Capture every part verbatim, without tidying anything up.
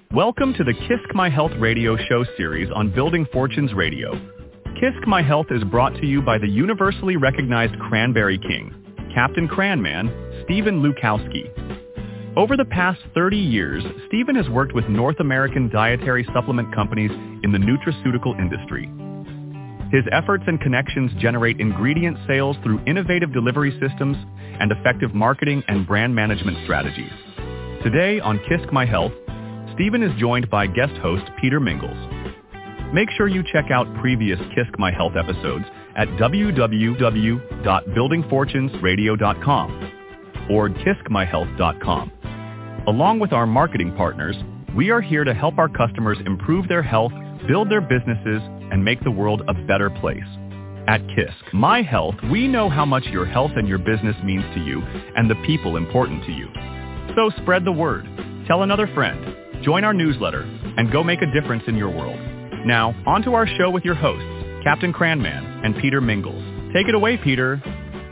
Welcome to the Kisk My Health radio show series on Building Fortunes Radio. Kisk My Health is brought to you by the universally recognized Cranberry King, Captain Cranman, Stephen Lukowski. Over the past thirty years, Stephen has worked with North American dietary supplement companies in the nutraceutical industry. His efforts and connections generate ingredient sales through innovative delivery systems and effective marketing and brand management strategies. Today on Kisk My Health, Stephen is joined by guest host Peter Mingles. Make sure you check out previous Kisk My Health episodes at w w w dot building fortunes radio dot com or kisk my health dot com. Along with our marketing partners, we are here to help our customers improve their health, build their businesses, and make the world a better place. At Kisk My Health, we know how much your health and your business means to you and the people important to you. So spread the word. Tell another friend. Join our newsletter and go make a difference in your world. Now, on to our show with your hosts, Captain Cranman and Peter Mingles. Take it away, Peter.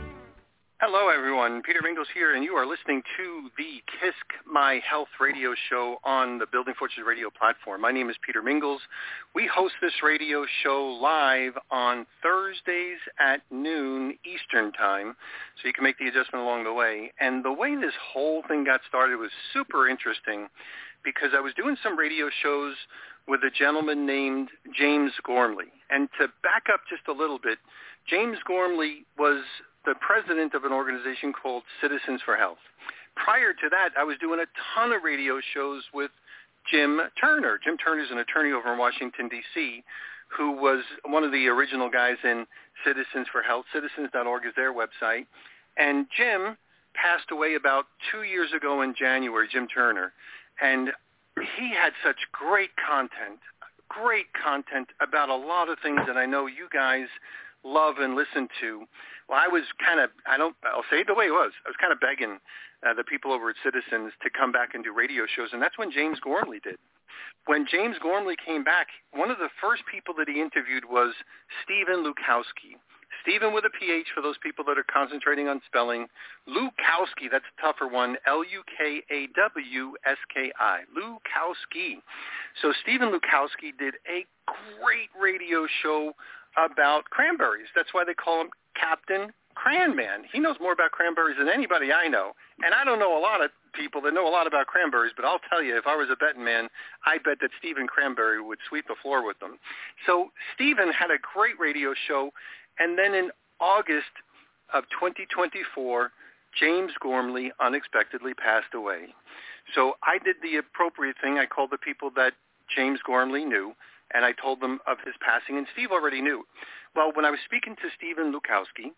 Hello, everyone. Peter Mingles here, and you are listening to the Kisk My Health radio show on the Building Fortunes radio platform. My name is Peter Mingles. We host this radio show live on Thursdays at noon Eastern Time, so you can make the adjustment along the way. And the way this whole thing got started was super interesting, because I was doing some radio shows with a gentleman named James Gormley. And to back up just a little bit, James Gormley was the president of an organization called Citizens for Health. Prior to that, I was doing a ton of radio shows with Jim Turner. Jim Turner is an attorney over in Washington, D C, who was one of the original guys in Citizens for Health. Citizens dot org is their website. And Jim passed away about two years ago in January, Jim Turner. And he had such great content, great content about a lot of things that I know you guys love and listen to. Well, I was kind of, I don't, I'll say it the way it was. I was kind of begging uh, the people over at Citizens to come back and do radio shows, and that's when James Gormley did. When James Gormley came back, one of the first people that he interviewed was Stephen Lukowski. Stephen with a P H for those people that are concentrating on spelling. Lukowski, that's a tougher one, L U K A W S K I, Lukowski. So Stephen Lukowski did a great radio show about cranberries. That's why they call him Captain Cranman. He knows more about cranberries than anybody I know. And I don't know a lot of people that know a lot about cranberries, but I'll tell you, if I was a betting man, I bet that Stephen Cranberry would sweep the floor with them. So Stephen had a great radio show. And then in August of twenty twenty-four, James Gormley unexpectedly passed away. So I did the appropriate thing. I called the people that James Gormley knew, and I told them of his passing, and Steve already knew. Well, when I was speaking to Stephen Lukowski,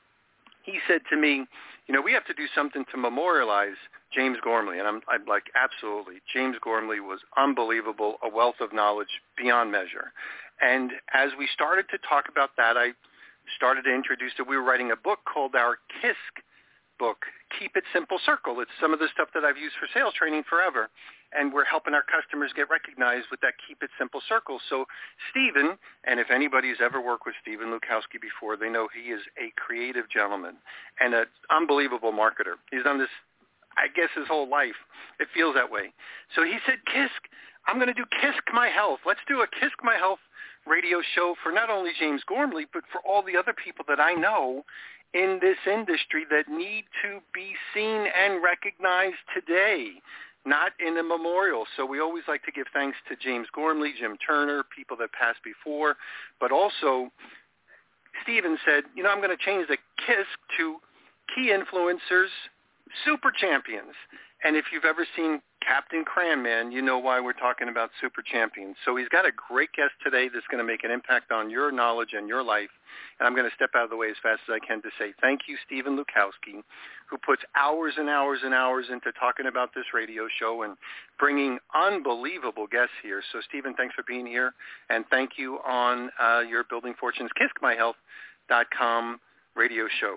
he said to me, you know, we have to do something to memorialize James Gormley. And I'm, I'm like, absolutely. James Gormley was unbelievable, a wealth of knowledge beyond measure. And as we started to talk about that, I started to introduce that we were writing a book called our Kisk book, Keep It Simple Circle. It's some of the stuff that I've used for sales training forever, and we're helping our customers get recognized with that Keep It Simple Circle. So Stephen, and if anybody's ever worked with Stephen Lukowski before, they know he is a creative gentleman and an unbelievable marketer. He's done this, I guess, his whole life. It feels that way. So he said, Kisk, I'm going to do Kisk My Health. Let's do a Kisk My Health radio show for not only James Gormley, but for all the other people that I know in this industry that need to be seen and recognized today, not in a memorial. So we always like to give thanks to James Gormley, Jim Turner, people that passed before, but also Stephen said, you know, I'm going to change the Kisk to Key Influencers Super Champions. And if you've ever seen Captain Cranman, you know why we're talking about Super Champions. So he's got a great guest today that's going to make an impact on your knowledge and your life. And I'm going to step out of the way as fast as I can to say thank you, Stephen Lukowski, who puts hours and hours and hours into talking about this radio show and bringing unbelievable guests here. So, Stephen, thanks for being here. And thank you on uh, your Building Fortunes kisk my health dot com radio show.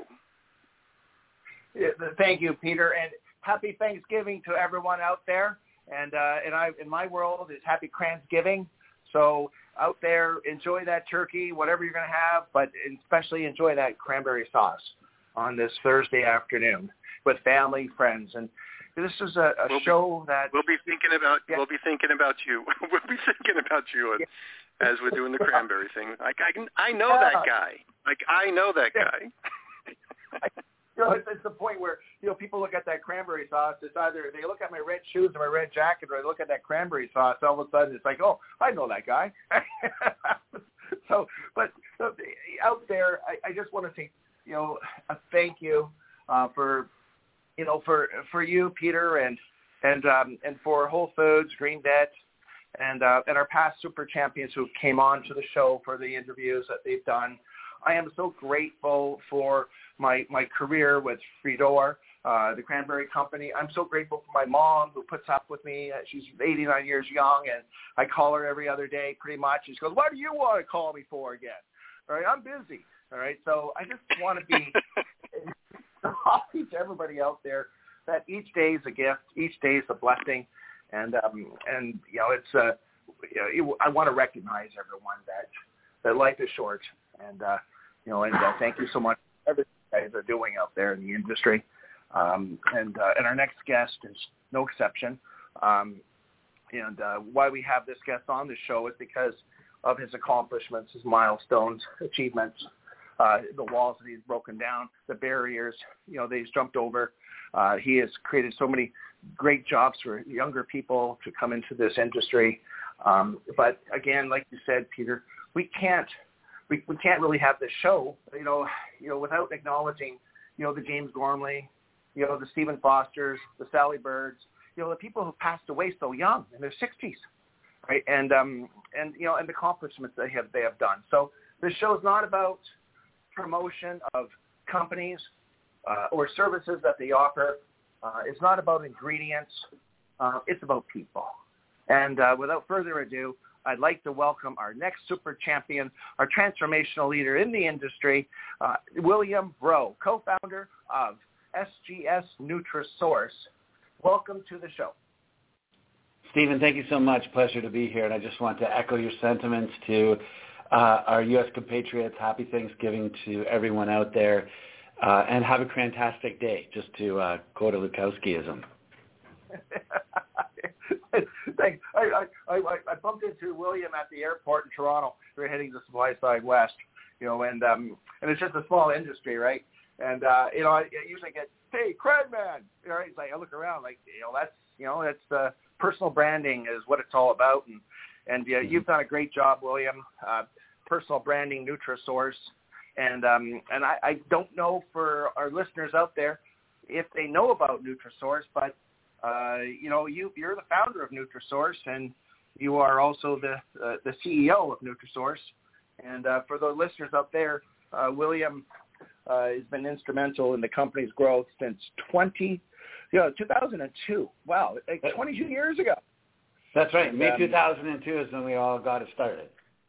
Yeah, thank you, Peter. And happy Thanksgiving to everyone out there. And uh, and I, in my world, it's happy Cransgiving. So out there, enjoy that turkey, whatever you're going to have, but especially enjoy that cranberry sauce on this Thursday afternoon with family, friends. And this is a, a we'll show be, that we'll be thinking about. Yeah. We'll be thinking about you. We'll be thinking about you Yeah. as we're doing the cranberry thing. Like I can, I know Yeah. that guy. Like I know that Yeah. guy. You know, it's, it's the point where, you know, people look at that cranberry sauce. It's either they look at my red shoes or my red jacket, or they look at that cranberry sauce. All of a sudden, it's like, oh, I know that guy. so, but uh, out there, I, I just want to say, you know, a thank you uh, for, you know, for for you, Peter, and and um, and for Whole Foods, Green Debt, and uh, and our past super champions who came on to the show for the interviews that they've done. I am so grateful for my my career with Fridor, uh, the cranberry company. I'm so grateful for my mom who puts up with me. Uh, she's eighty-nine years young, and I call her every other day pretty much. She goes, what do you want to call me for again? All right, I'm busy. All right, so I just want to be talking to everybody out there that each day is a gift, each day is a blessing, and um, and you know it's uh, you know, I want to recognize everyone that that life is short, and uh, you know, and uh, thank you so much for everything you guys are doing out there in the industry, um, and uh, and our next guest is no exception, um, and uh, why we have this guest on the show is because of his accomplishments, his milestones, achievements. Uh, the walls that he's broken down, the barriers, you know, that he's jumped over. Uh, he has created so many great jobs for younger people to come into this industry. Um, but again, like you said, Peter, we can't we, we can't really have this show, you know, you know, without acknowledging, you know, the James Gormley, you know, the Stephen Fosters, the Sally Birds, you know, the people who passed away so young in their sixties, right? And um, and you know, and the accomplishments they have they have done. So this show is not about promotion of companies uh, or services that they offer. Uh, it's not about ingredients. Uh, it's about people. And uh, without further ado, I'd like to welcome our next super champion, our transformational leader in the industry, uh, William Rowe, co-founder of S G S Nutrisource. Welcome to the show. Stephen, thank you so much. Pleasure to be here. And I just want to echo your sentiments to Uh, our U S compatriots. Happy Thanksgiving to everyone out there, uh, and have a fantastic day, just to uh, quote a Lukowskiism. Thanks. I, I, I, I bumped into William at the airport in Toronto. We were heading to Supply Side West, you know, and um, and it's just a small industry, right? And, uh, you know, I, I usually get, hey, Cran Man, you know, it's like, I look around like, you know, that's, you know, that's uh, personal branding is what it's all about. And, And uh, you've done a great job, William, uh, personal branding Nutrisource. And um, and I, I don't know for our listeners out there if they know about Nutrisource, but, uh, you know, you, you're the founder of Nutrisource, and you are also the uh, the C E O of Nutrisource. And uh, for the listeners out there, uh, William uh, has been instrumental in the company's growth since twenty, you know, two thousand two. Wow, like twenty-two years ago. That's right. And, May um, two thousand two is when we all got it started.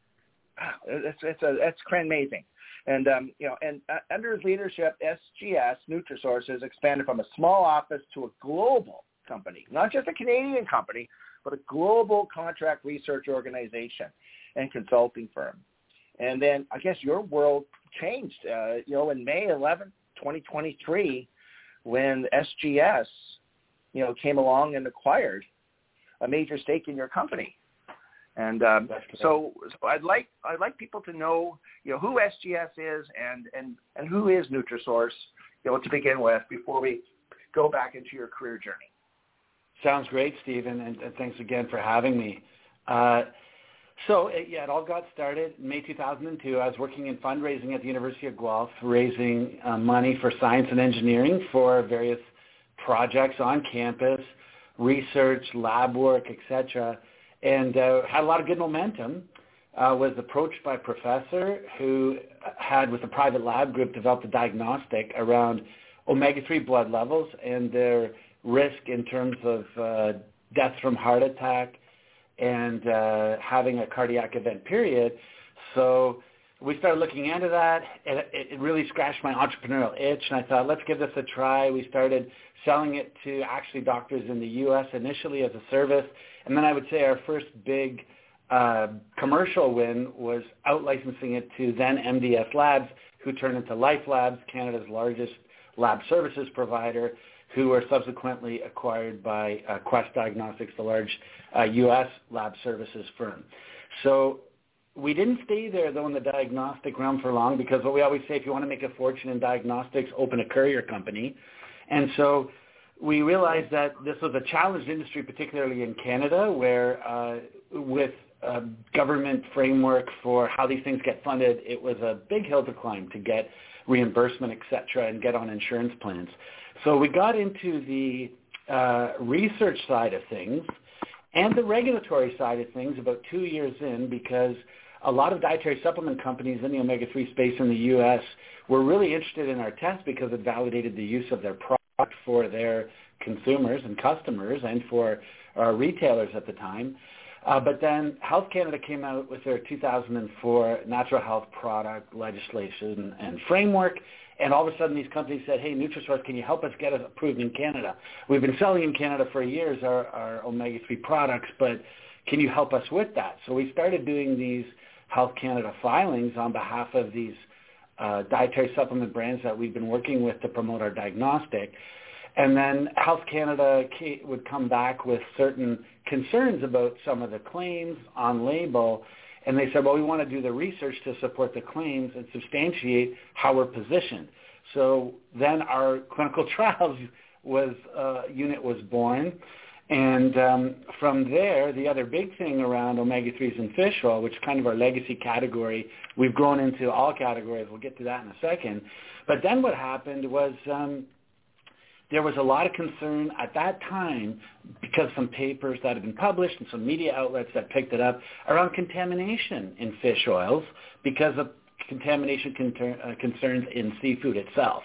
It's it's a it's amazing, and um, you know, and uh, under his leadership, S G S Nutrisource has expanded from a small office to a global company, not just a Canadian company, but a global contract research organization and consulting firm. And then I guess your world changed, uh, you know, in May eleventh, twenty twenty-three, when S G S, you know, came along and acquired a major stake in your company. And um, so, so I'd like I'd like people to know, you know, who S G S is and, and, and who is Nutrisource, you know, to begin with before we go back into your career journey. Sounds great, Stephen, and, and thanks again for having me. Uh, so, it, yeah, it all got started in May two thousand two. I was working in fundraising at the University of Guelph, raising uh, money for science and engineering for various projects on campus, research, lab work, et cetera, and uh, had a lot of good momentum. Uh, was approached by a professor who had, with a private lab group, developed a diagnostic around omega three blood levels and their risk in terms of uh, death from heart attack and uh, having a cardiac event, period. So we started looking into that, and it, it really scratched my entrepreneurial itch, and I thought, let's give this a try. We started selling it to actually doctors in the U S initially as a service, and then I would say our first big uh, commercial win was out-licensing it to then M D S Labs, who turned into Life Labs, Canada's largest lab services provider. who were subsequently acquired by uh, Quest Diagnostics, the large uh, U S lab services firm. So we didn't stay there, though, in the diagnostic realm for long, because what we always say, if you want to make a fortune in diagnostics, open a courier company. And so we realized that this was a challenged industry, particularly in Canada, where uh, with a government framework for how these things get funded, it was a big hill to climb to get reimbursement, et cetera, and get on insurance plans. So we got into the uh, research side of things and the regulatory side of things about two years in, because a lot of dietary supplement companies in the omega three space in the U S were really interested in our test because it validated the use of their product for their consumers and customers and for our retailers at the time. Uh, but then Health Canada came out with their two thousand four natural health product legislation and framework, and all of a sudden these companies said, hey, Nutrisource, can you help us get us approved in Canada? We've been selling in Canada for years our, our omega three products, but can you help us with that? So we started doing these Health Canada filings on behalf of these uh, dietary supplement brands that we've been working with to promote our diagnostic. And then Health Canada would come back with certain concerns about some of the claims on label, and they said, well, we want to do the research to support the claims and substantiate how we're positioned. So then our clinical trials was uh, unit was born. And um, from there, the other big thing around omega threes and fish oil, which is kind of our legacy category, we've grown into all categories. We'll get to that in a second. But then what happened was um, there was a lot of concern at that time, because some papers that had been published and some media outlets that picked it up, around contamination in fish oils because of contamination con- uh, concerns in seafood itself.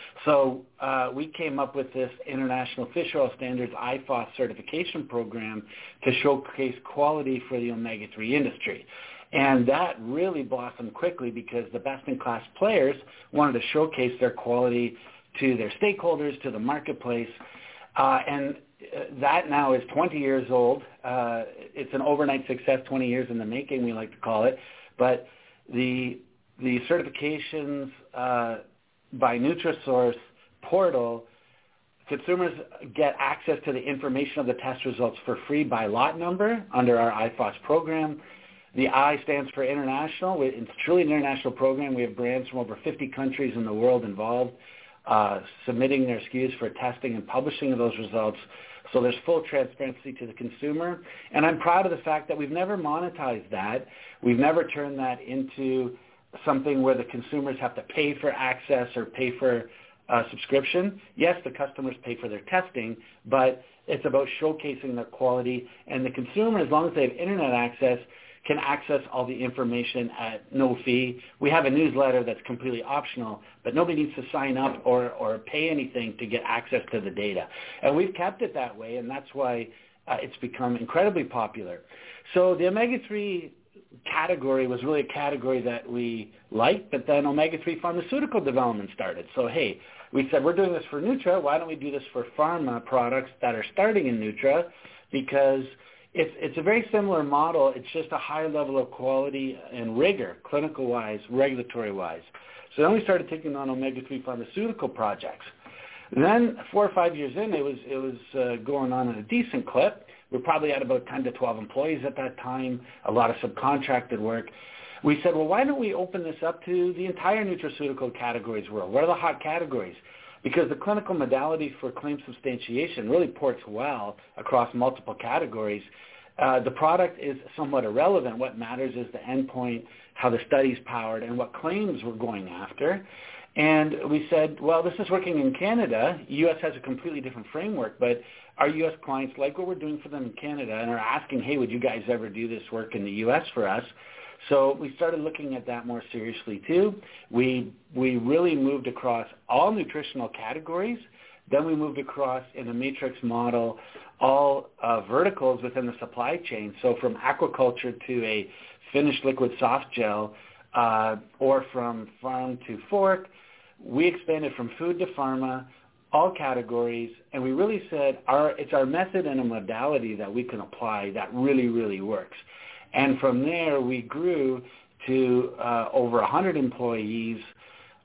So uh, we came up with this International Fish Oil Standards I F O S certification program to showcase quality for the omega three industry. And that really blossomed quickly because the best-in-class players wanted to showcase their quality to their stakeholders, to the marketplace. Uh, and that now is twenty years old. Uh, it's an overnight success, twenty years in the making, we like to call it. But the, the certifications uh, by Nutrisource portal, consumers get access to the information of the test results for free by lot number under our I F O S program. The I stands for international. It's truly an international program. We have brands from over fifty countries in the world involved, uh, submitting their S K Us for testing and publishing of those results. So there's full transparency to the consumer. And I'm proud of the fact that we've never monetized that. We've never turned that into something where the consumers have to pay for access or pay for uh, subscription. Yes, the customers pay for their testing, but it's about showcasing their quality. And the consumer, as long as they have internet access, can access all the information at no fee. We have a newsletter that's completely optional, but nobody needs to sign up or, or pay anything to get access to the data. And we've kept it that way, and that's why uh, it's become incredibly popular. So the omega three category was really a category that we liked, but then omega three pharmaceutical development started. So, hey, we said we're doing this for Nutra. Why don't we do this for pharma products that are starting in Nutra? Because it's, it's a very similar model. It's just a high level of quality and rigor, clinical-wise, regulatory-wise. So then we started taking on omega three pharmaceutical projects. Then four or five years in, it was, it was uh, going on at a decent clip. We probably had about ten to twelve employees at that time, a lot of subcontracted work. We said, well, why don't we open this up to the entire nutraceutical categories world? What are the hot categories? Because the clinical modality for claim substantiation really ports well across multiple categories. Uh, the product is somewhat irrelevant. What matters is the endpoint, how the study's powered, and what claims we're going after. And we said, well, this is working in Canada. U S has a completely different framework, but our U S clients like what we're doing for them in Canada and are asking, hey, would you guys ever do this work in the U S for us? So we started looking at that more seriously too. We we really moved across all nutritional categories. Then we moved across in a matrix model all uh, verticals within the supply chain. So from aquaculture to a finished liquid soft gel, uh, or from farm to fork, we expanded from food to pharma, all categories, and we really said our it's our method and a modality that we can apply that really, really works. And from there, we grew to uh, over one hundred employees,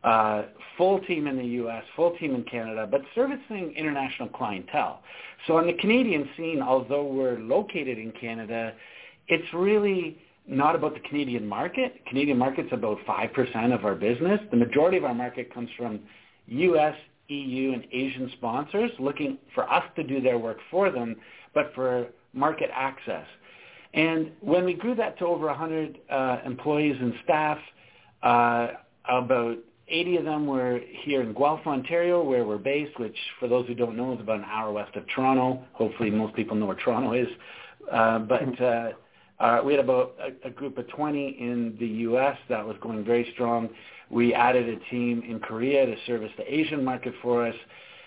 uh, full team in the U S, full team in Canada, but servicing international clientele. So on the Canadian scene, although we're located in Canada, it's really not about the Canadian market. Canadian market's about five percent of our business. The majority of our market comes from U S, E U, and Asian sponsors looking for us to do their work for them, but for market access. And when we grew that to over one hundred uh, employees and staff, uh, about eighty of them were here in Guelph, Ontario, where we're based, which for those who don't know is about an hour west of Toronto. Hopefully most people know where Toronto is. Uh, but uh, uh, we had about a, a group of twenty in the U S that was going very strong. We added a team in Korea to service the Asian market for us.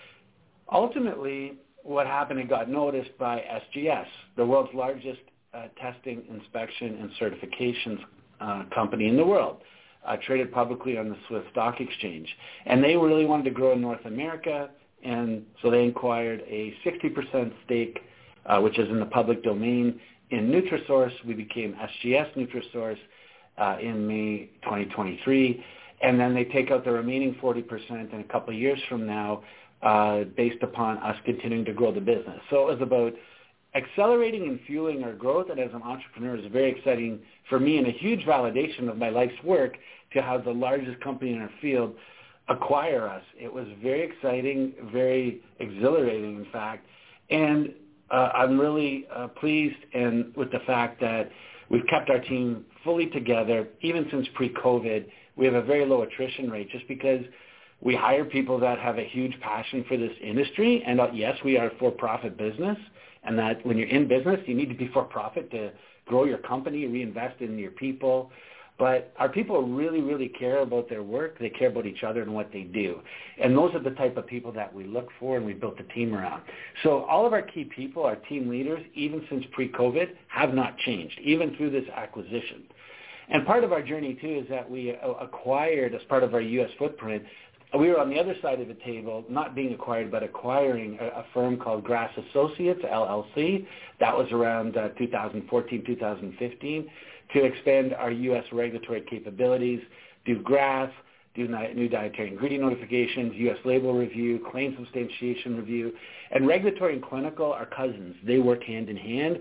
Ultimately, what happened, it got noticed by S G S, the world's largest uh, testing, inspection, and certifications uh, company in the world, uh, traded publicly on the Swiss Stock Exchange. And they really wanted to grow in North America, and so they acquired a sixty percent stake, uh, which is in the public domain, in Nutrisource. We became S G S Nutrisource uh, in May twenty twenty-three. And then they take out the remaining forty percent in a couple of years from now uh, based upon us continuing to grow the business. So it was about accelerating and fueling our growth, and as an entrepreneur, it's very exciting for me and a huge validation of my life's work to have the largest company in our field acquire us. It was very exciting, very exhilarating, in fact, and uh, I'm really uh, pleased and with the fact that we've kept our team fully together, even since pre-COVID. We have a very low attrition rate just because we hire people that have a huge passion for this industry. And uh, yes, we are a for-profit business, and that when you're in business, you need to be for-profit to grow your company, reinvest in your people. But our people really, really care about their work. They care about each other and what they do. And those are the type of people that we look for, and we built a team around. So all of our key people, our team leaders, even since pre-COVID, have not changed, even through this acquisition. And part of our journey, too, is that we acquired, as part of our U S footprint, we were on the other side of the table, not being acquired, but acquiring a, a firm called Grass Associates, L L C. That was around uh, two thousand fourteen, two thousand fifteen, to expand our U S regulatory capabilities, do GRAS, do new dietary ingredient notifications, U S label review, claim substantiation review, and regulatory and clinical are cousins. They work hand in hand.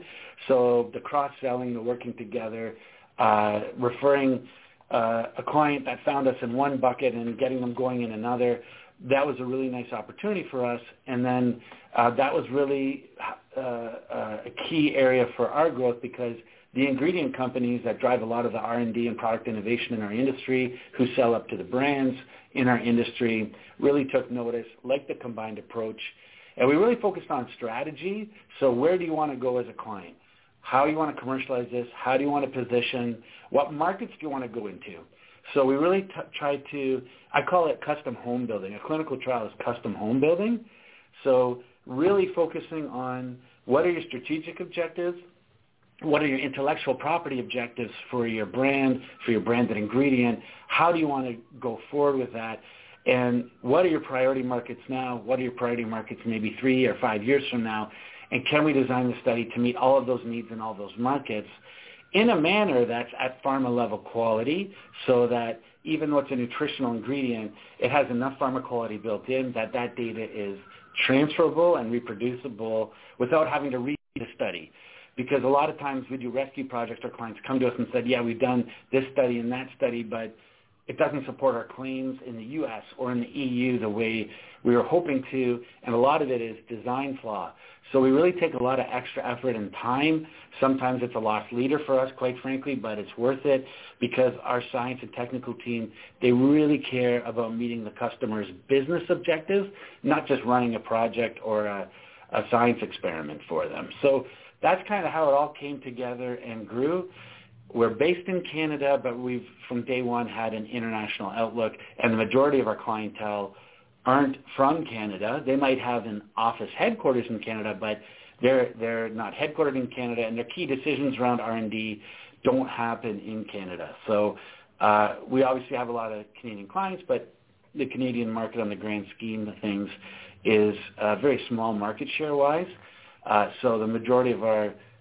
So the cross-selling, the working together, Uh, referring uh, a client that found us in one bucket and getting them going in another, that was a really nice opportunity for us. And then uh, that was really uh, uh, a key area for our growth, because the ingredient companies that drive a lot of the R and D and product innovation in our industry, who sell up to the brands in our industry, really took notice, like the combined approach. And we really focused on strategy. So where do you want to go as a client? How do you want to commercialize this? How do you want to position? What markets do you want to go into? So we really t- try to, I call it custom home building. A clinical trial is custom home building. So really focusing on what are your strategic objectives? What are your intellectual property objectives for your brand, for your branded ingredient? How do you want to go forward with that? And what are your priority markets now? What are your priority markets maybe three or five years from now? And can we design the study to meet all of those needs in all those markets in a manner that's at pharma level quality, so that even though it's a nutritional ingredient, it has enough pharma quality built in that that data is transferable and reproducible without having to read the study. Because a lot of times we do rescue projects, our clients come to us and said, yeah, we've done this study and that study, but it doesn't support our claims in the U S or in the E U the way we were hoping to, and a lot of it is design flaw. So we really take a lot of extra effort and time. Sometimes it's a lost leader for us, quite frankly, but it's worth it because our science and technical team, they really care about meeting the customer's business objectives, not just running a project or a, a science experiment for them. So that's kind of how it all came together and grew. We're based in Canada, but we've, from day one, had an international outlook, and the majority of our clientele aren't from Canada. They might have an office headquarters in Canada, but they're they're not headquartered in Canada, and their key decisions around R and D don't happen in Canada. So uh, we obviously have a lot of Canadian clients, but the Canadian market on the grand scheme of things is uh, very small market share-wise. Uh, so the majority of our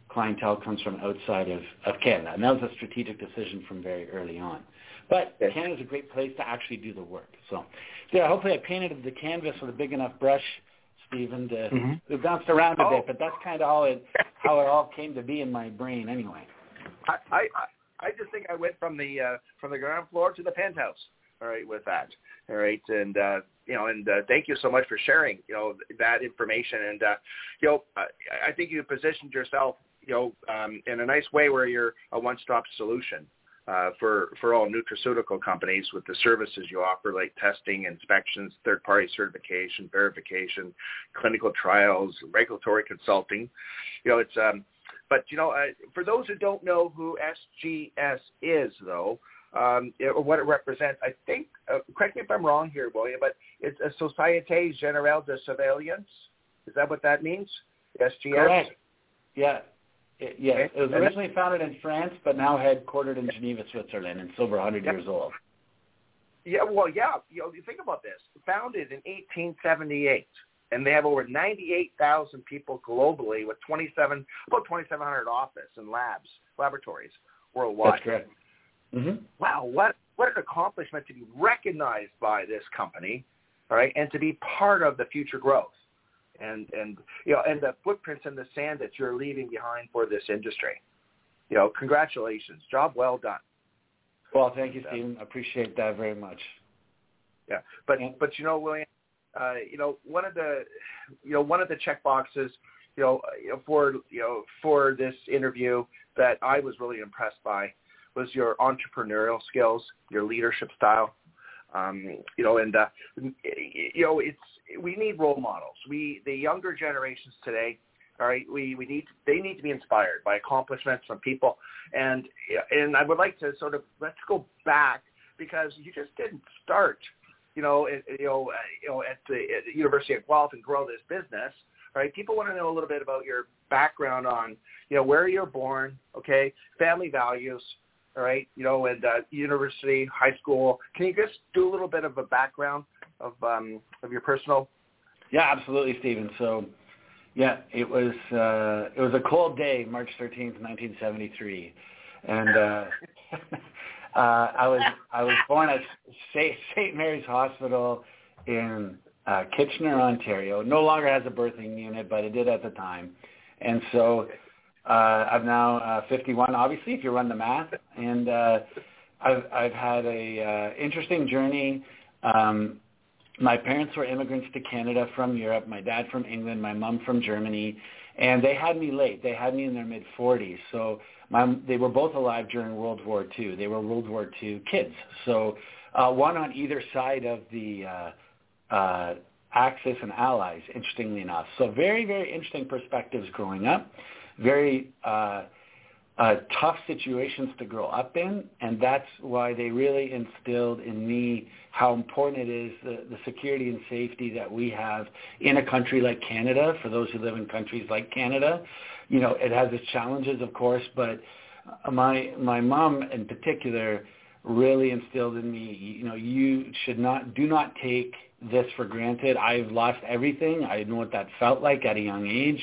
clientele comes from outside of, of Canada. And that was a strategic decision from very early on. But yes. Canada's a great place to actually do the work. So, yeah, hopefully I painted the canvas with a big enough brush, Stephen, to mm-hmm. it bounced around a oh. bit, but that's kind of how it how it all came to be in my brain anyway. I I, I just think I went from the uh, from the ground floor to the penthouse. All right, with that. All right, and uh, you know, and uh, thank you so much for sharing, you know, that information. And uh, you know, I, I think you positioned yourself, you know, um, in a nice way where you're a one-stop solution uh, for for all nutraceutical companies with the services you offer, like testing, inspections, third-party certification, verification, clinical trials, regulatory consulting. You know, it's um, but you know, uh, for those who don't know who S G S is, though. Um, or what it represents, I think, uh, correct me if I'm wrong here, William, but it's a Société Générale de Surveillance. Is that what that means? S G S? Correct. Yeah. It, yeah. Okay. It was originally founded in France, but now headquartered in Geneva, Switzerland, and it's over one hundred yeah. years old. Yeah, well, yeah. You know, you think about this. Founded in eighteen seventy-eight, and they have over ninety-eight thousand people globally with twenty-seven, about twenty-seven hundred office and labs, laboratories worldwide. That's correct. Mm-hmm. Wow, what what an accomplishment to be recognized by this company, all right, and to be part of the future growth, and and you know, and the footprints in the sand that you're leaving behind for this industry. You know, congratulations, job well done. Well, thank you, Stephen. I appreciate that very much. Yeah, but yeah. but you know, William, uh, you know, one of the you know one of the check boxes, you know, you know, for you know for this interview that I was really impressed by was your entrepreneurial skills, your leadership style, um, you know, and uh, you know, it's we need role models. We the younger generations today, all right, we, we need they need to be inspired by accomplishments from people, and and I would like to sort of let's go back because you just didn't start, you know, at, you know, you know, at the, at the University of Guelph and grow this business. Right? People want to know a little bit about your background on, you know, where you're born, okay, family values. All right, you know, and uh, university, high school. Can you just do a little bit of a background of um, of your personal? Yeah, absolutely, Stephen. So, yeah, it was uh, it was a cold day, March thirteenth, nineteen seventy-three, and uh, uh, I was I was born at Saint Mary's Hospital in uh, Kitchener, Ontario. No longer has a birthing unit, but it did at the time, and so. Uh, I'm now uh, fifty-one, obviously, if you run the math, and uh, I've, I've had a uh, interesting journey. Um, my parents were immigrants to Canada from Europe, my dad from England, my mom from Germany, and they had me late. They had me in their mid-forties, so my, they were both alive during World War Two. They were World War Two kids, so uh, one on either side of the uh, uh, Axis and Allies, interestingly enough. So very, very interesting perspectives growing up. Very uh, uh, tough situations to grow up in, and that's why they really instilled in me how important it is, the, the security and safety that we have in a country like Canada. For those who live in countries like Canada, you know, it has its challenges, of course, but my my mom in particular really instilled in me, you know, you should not, do not take this for granted. I've lost everything. I know what that felt like at a young age.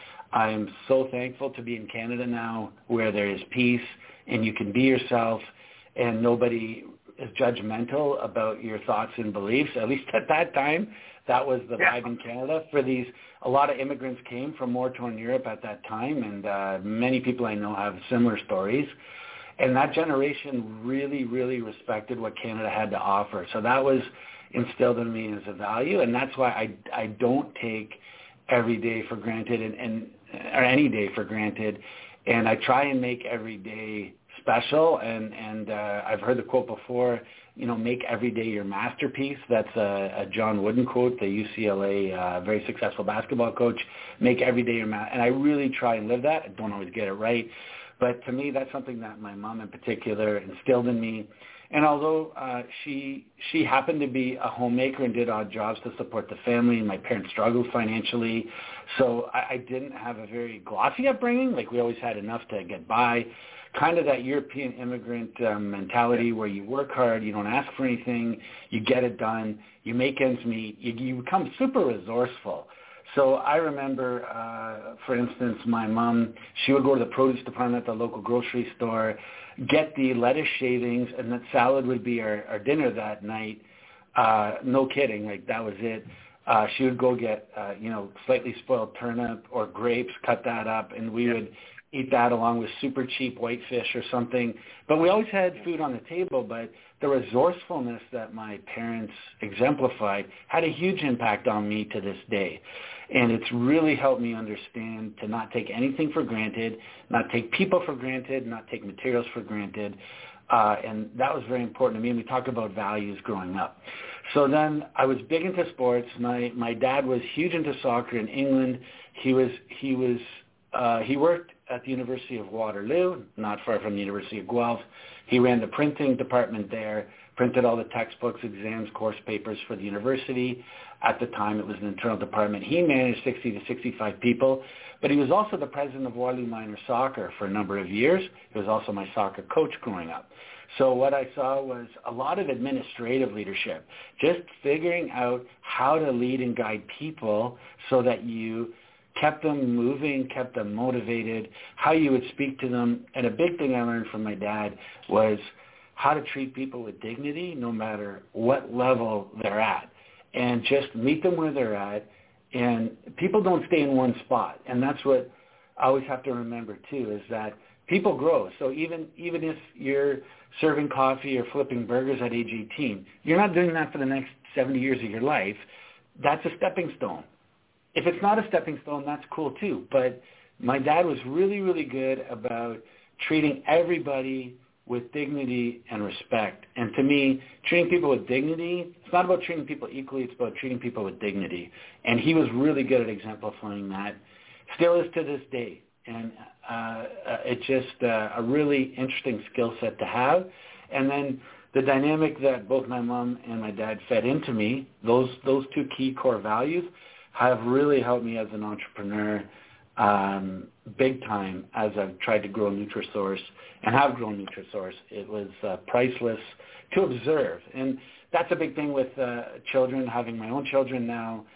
I'm so thankful to be in Canada now where there is peace and you can be yourself and nobody is judgmental about your thoughts and beliefs. At least at that time, that was the yeah. vibe in Canada. For these, a lot of immigrants came from war-torn Europe at that time, and uh, many people I know have similar stories. And that generation really, really respected what Canada had to offer. So that was instilled in me as a value, and that's why I, I don't take every day for granted and, and or any day for granted, and I try and make every day special. And and uh, I've heard the quote before, you know, make every day your masterpiece. That's a, a John Wooden quote, the U C L A uh, very successful basketball coach. Make every day your ma- and I really try and live that. I don't always get it right, but to me, that's something that my mom in particular instilled in me. And although uh, she she happened to be a homemaker and did odd jobs to support the family, and my parents struggled financially, so I, I didn't have a very glossy upbringing. Like, we always had enough to get by. Kind of that European immigrant um, mentality where you work hard, you don't ask for anything, you get it done, you make ends meet, you, you become super resourceful. So I remember, uh, for instance, my mom, she would go to the produce department at the local grocery store, get the lettuce shavings, and that salad would be our, our dinner that night. Uh, no kidding, like that was it. Uh, she would go get, uh, you know, slightly spoiled turnip or grapes, cut that up, and we would eat that along with super cheap whitefish or something. But we always had food on the table, but the resourcefulness that my parents exemplified had a huge impact on me to this day. And it's really helped me understand to not take anything for granted, not take people for granted, not take materials for granted. Uh, and that was very important to me. And we talk about values growing up. So then I was big into sports. My my dad was huge into soccer in England. He was he was uh, he worked at the University of Waterloo, not far from the University of Guelph. He ran the printing department there, printed all the textbooks, exams, course papers for the university. At the time, it was an internal department. He managed sixty to sixty-five people, but he was also the president of Waterloo Minor Soccer for a number of years. He was also my soccer coach growing up. So what I saw was a lot of administrative leadership, just figuring out how to lead and guide people so that you kept them moving, kept them motivated, how you would speak to them. And a big thing I learned from my dad was how to treat people with dignity no matter what level they're at, and just meet them where they're at. And people don't stay in one spot. And that's what I always have to remember, too, is that people grow. So even even if you're serving coffee or flipping burgers at age eighteen, you're not doing that for the next seventy years of your life. That's a stepping stone. If it's not a stepping stone, that's cool too. But my dad was really, really good about treating everybody with dignity and respect. And to me, treating people with dignity, it's not about treating people equally, it's about treating people with dignity. And he was really good at exemplifying that. Still is to this day. And uh, it's just uh, a really interesting skill set to have. And then the dynamic that both my mom and my dad fed into me, those those two key core values, have really helped me as an entrepreneur um, big time as I've tried to grow Nutrisource and have grown Nutrisource. It was uh, priceless to observe. And that's a big thing with uh, children, having my own children now.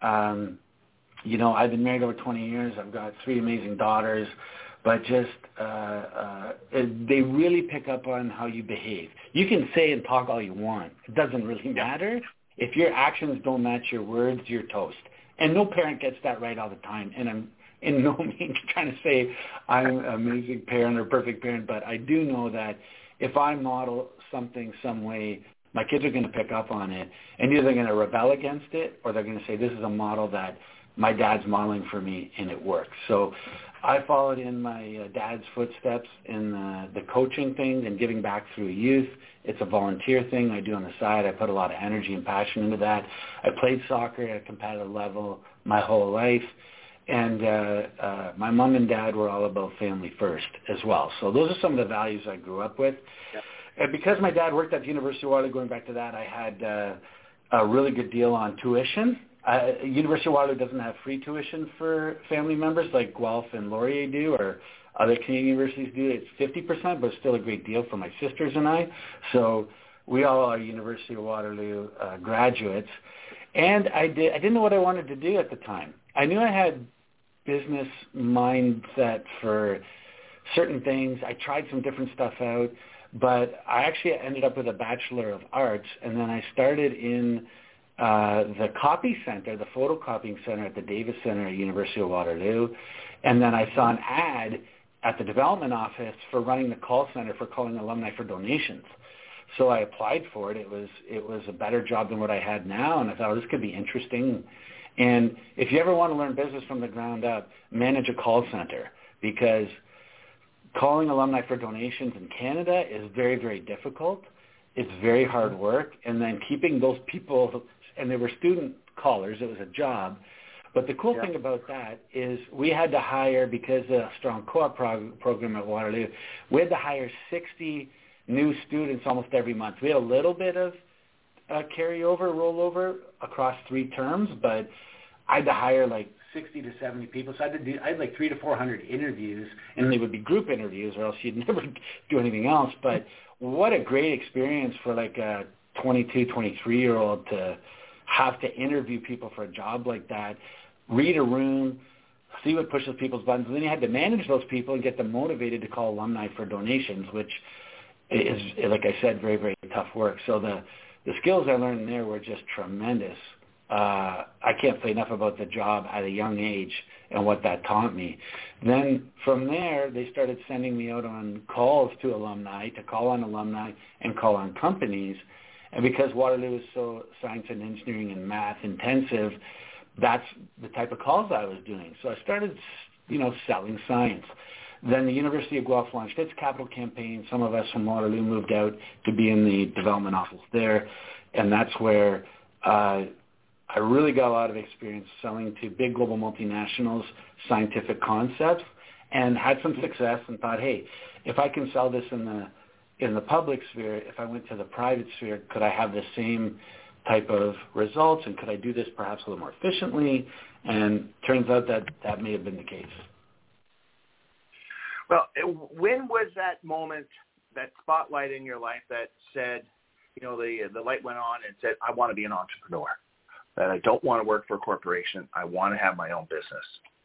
Um, you know, I've been married over twenty years. I've got three amazing daughters. But just uh, uh, it, they really pick up on how you behave. You can say and talk all you want. It doesn't really matter. If your actions don't match your words, you're toast. And no parent gets that right all the time. And I'm in no means trying to say I'm an amazing parent or perfect parent, but I do know that if I model something some way, my kids are going to pick up on it. And either they're going to rebel against it or they're going to say, this is a model that my dad's modeling for me and it works. So I followed in my uh, dad's footsteps in uh, the coaching thing and giving back through youth. It's a volunteer thing I do on the side. I put a lot of energy and passion into that. I played soccer at a competitive level my whole life. And uh, uh, my mom and dad were all about family first as well. So those are some of the values I grew up with. Yep. And because my dad worked at the University of Waterloo, going back to that, I had uh, a really good deal on tuition. Uh, University of Waterloo doesn't have free tuition for family members like Guelph and Laurier do or other Canadian universities do. It's fifty percent, but it's still a great deal for my sisters and I. So we all are University of Waterloo uh, graduates. And I, did, I didn't know what I wanted to do at the time. I knew I had business mindset for certain things. I tried some different stuff out, but I actually ended up with a Bachelor of Arts, and then I started in uh, the copy center, the photocopying center at the Davis Center at University of Waterloo, and then I saw an ad at the development office for running the call center for calling alumni for donations. So I applied for it. It was it was a better job than what I had now, and I thought, oh, this could be interesting. And if you ever want to learn business from the ground up, manage a call center, because calling alumni for donations in Canada is very, very difficult. It's very hard work. And then keeping those people, and they were student callers, it was a job. But the cool yeah. thing about that is we had to hire, because of a strong co-op prog- program at Waterloo, we had to hire sixty new students almost every month. We had a little bit of uh, carryover, rollover across three terms, but I had to hire like sixty to seventy people. So I had to do, I had like three to four hundred interviews, and they would be group interviews, or else you'd never do anything else. But what a great experience for like a twenty-two, twenty-three year old to have to interview people for a job like that. read a room, see what pushes people's buttons. And then you had to manage those people and get them motivated to call alumni for donations, which is, like I said, very, very tough work. So the, the skills I learned there were just tremendous. Uh, I can't say enough about the job at a young age and what that taught me. Then from there, they started sending me out on calls to alumni, to call on alumni and call on companies. And because Waterloo is so science and engineering and math intensive, that's the type of calls I was doing. So I started, you know, selling science. Then the University of Guelph launched its capital campaign. Some of us from Waterloo moved out to be in the development office there. And that's where uh, I really got a lot of experience selling to big global multinationals scientific concepts, and had some success and thought, hey, if I can sell this in the in the public sphere, if I went to the private sphere, could I have the same type of results, and could I do this perhaps a little more efficiently? And turns out that that may have been the case. Well, when was that moment, that spotlight in your life that said, you know, the the light went on and said, I want to be an entrepreneur, that I don't want to work for a corporation, I want to have my own business?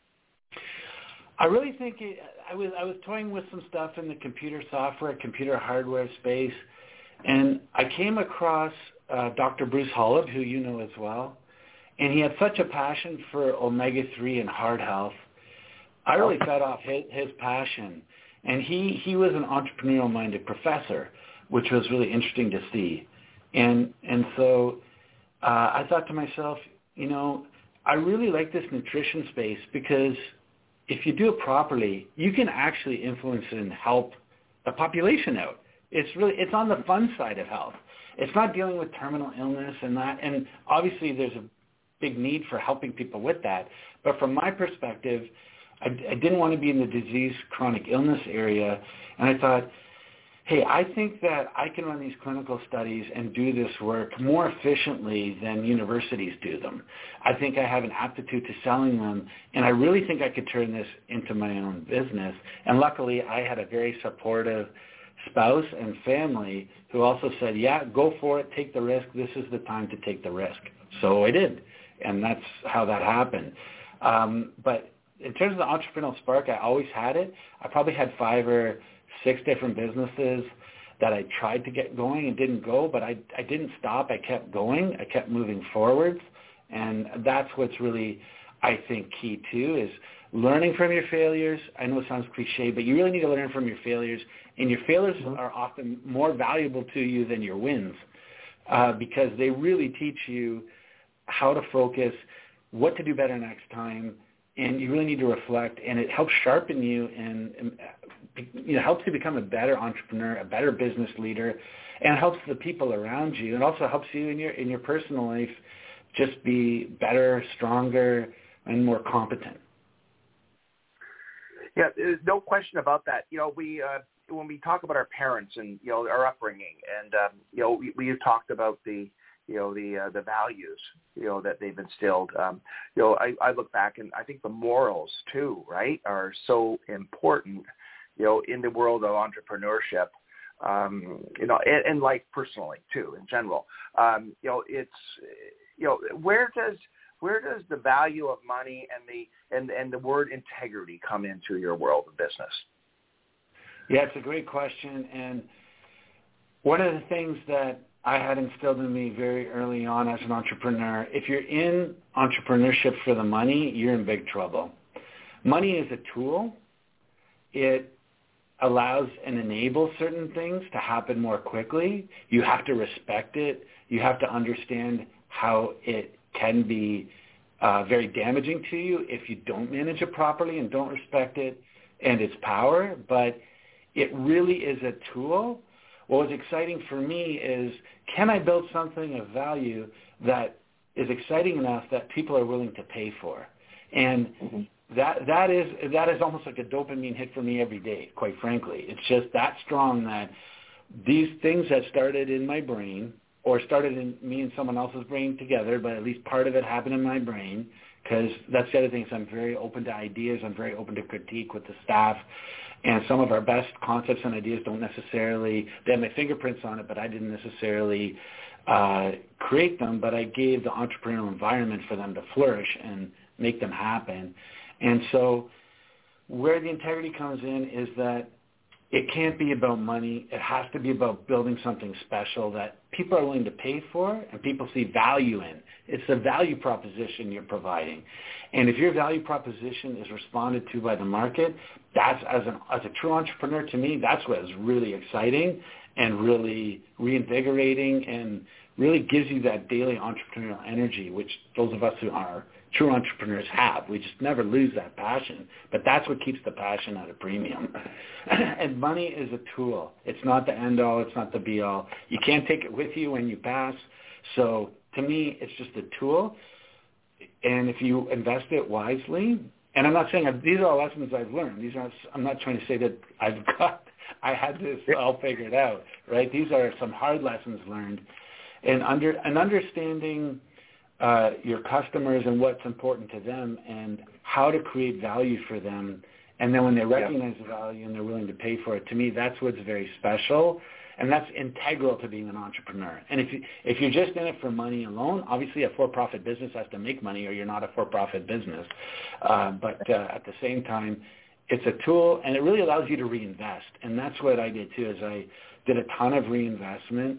I really think it, I was I was toying with some stuff in the computer software, computer hardware space, and I came across uh, Doctor Bruce Holub, who you know as well, and he had such a passion for omega three and heart health. I really fed off his, his passion, and he, he was an entrepreneurial-minded professor, which was really interesting to see. And and so uh, I thought to myself, you know, I really like this nutrition space because if you do it properly, you can actually influence and help the population out. It's really, it's on the fun side of health. It's not dealing with terminal illness and that, and obviously there's a big need for helping people with that. But from my perspective, I, I didn't want to be in the disease, chronic illness area, and I thought, hey, I think that I can run these clinical studies and do this work more efficiently than universities do them. I think I have an aptitude to selling them, and I really think I could turn this into my own business. And luckily, I had a very supportive spouse and family who also said, yeah, go for it, take the risk. This is the time to take the risk. So I did, and that's how that happened. Um, but in terms of the entrepreneurial spark, I always had it. I probably had five or six different businesses that I tried to get going and didn't go, but I, I didn't stop. I kept going. I kept moving forwards. And that's what's really, I think, key too, is learning from your failures. I know it sounds cliche, but you really need to learn from your failures. And your failures mm-hmm. are often more valuable to you than your wins uh, because they really teach you how to focus, what to do better next time, and you really need to reflect, and it helps sharpen you and, and you know, helps you become a better entrepreneur, a better business leader, and helps the people around you, and also helps you in your in your personal life just be better, stronger, and more competent. Yeah, there's no question about that. You know, we uh, when we talk about our parents and, you know, our upbringing, and um, you know, we, we have talked about the you know, the uh, the values, you know, that they've instilled. Um, you know, I, I look back and I think the morals too, right, are so important, you know, in the world of entrepreneurship, um, you know, and, and like personally too, in general. Um, you know, it's, you know, where does where does the value of money and the and, and the word integrity come into your world of business? Yeah, it's a great question. And one of the things that I had instilled in me very early on as an entrepreneur, if you're in entrepreneurship for the money, you're in big trouble. Money is a tool. It allows and enables certain things to happen more quickly. You have to respect it. You have to understand how it can be uh, very damaging to you if you don't manage it properly and don't respect it and its power. But it really is a tool. What was exciting for me is, can I build something of value that is exciting enough that people are willing to pay for? And mm-hmm. that that is that is almost like a dopamine hit for me every day, quite frankly. It's just that strong that these things that started in my brain, or started in me and someone else's brain together, but at least part of it happened in my brain, because that's the other thing is I'm very open to ideas. I'm very open to critique with the staff. And some of our best concepts and ideas don't necessarily, they have my fingerprints on it, but I didn't necessarily uh, create them, but I gave the entrepreneurial environment for them to flourish and make them happen. And so where the integrity comes in is that it can't be about money. It has to be about building something special that people are willing to pay for and people see value in. It's the value proposition you're providing. And if your value proposition is responded to by the market, that's, as, an, as a true entrepreneur, to me, that's what is really exciting and really reinvigorating and really gives you that daily entrepreneurial energy, which those of us who are true entrepreneurs have. We just never lose that passion. But that's what keeps the passion at a premium. And money is a tool. It's not the end-all. It's not the be-all. You can't take it with you when you pass. So to me, it's just a tool. And if you invest it wisely, and I'm not saying I've, these are all lessons I've learned. These are I'm not trying to say that I've got, I had this all figured out, right? These are some hard lessons learned. And under and understanding uh, your customers and what's important to them and how to create value for them. And then when they recognize yeah. the value and they're willing to pay for it, to me, that's what's very special. And that's integral to being an entrepreneur. And if, you, if you're just in it for money alone, obviously a for-profit business has to make money or you're not a for-profit business. Uh, but uh, at the same time, it's a tool, and it really allows you to reinvest. And that's what I did, too, is I did a ton of reinvestment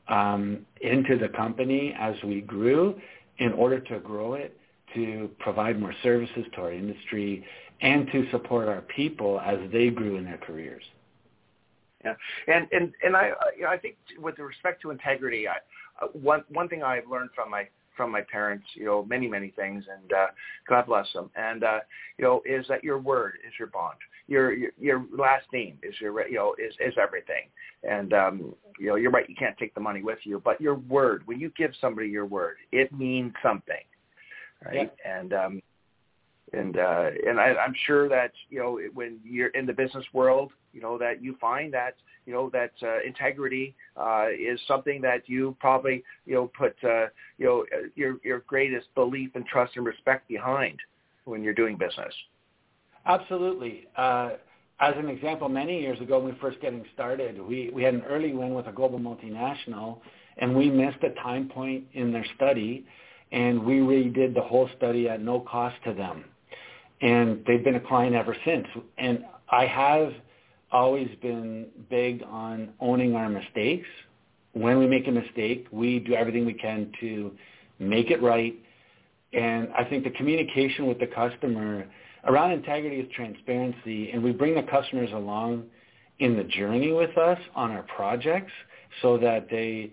um, into the company as we grew in order to grow it, to provide more services to our industry, and to support our people as they grew in their careers. Yeah, and and and I you know, I think with respect to integrity, I, uh, one one thing I've learned from my from my parents, you know, many many things, and uh, God bless them, and uh, you know, is that your word is your bond. Your, your your last name is your you know is is everything, and um, you know you're right. You can't take the money with you, but your word, when you give somebody your word, it means something, right? Yeah. And um, and uh, and I, I'm sure that you know when you're in the business world, you know that you find that you know that uh, integrity uh, is something that you probably you know put uh, you know your your greatest belief and trust and respect behind when you're doing business. Absolutely. Uh, as an example, many years ago when we were first getting started, we, we had an early win with a global multinational, and we missed a time point in their study, and we redid the whole study at no cost to them. And they've been a client ever since. And I have always been big on owning our mistakes. When we make a mistake, we do everything we can to make it right. And I think the communication with the customer around integrity is transparency, and we bring the customers along in the journey with us on our projects so that they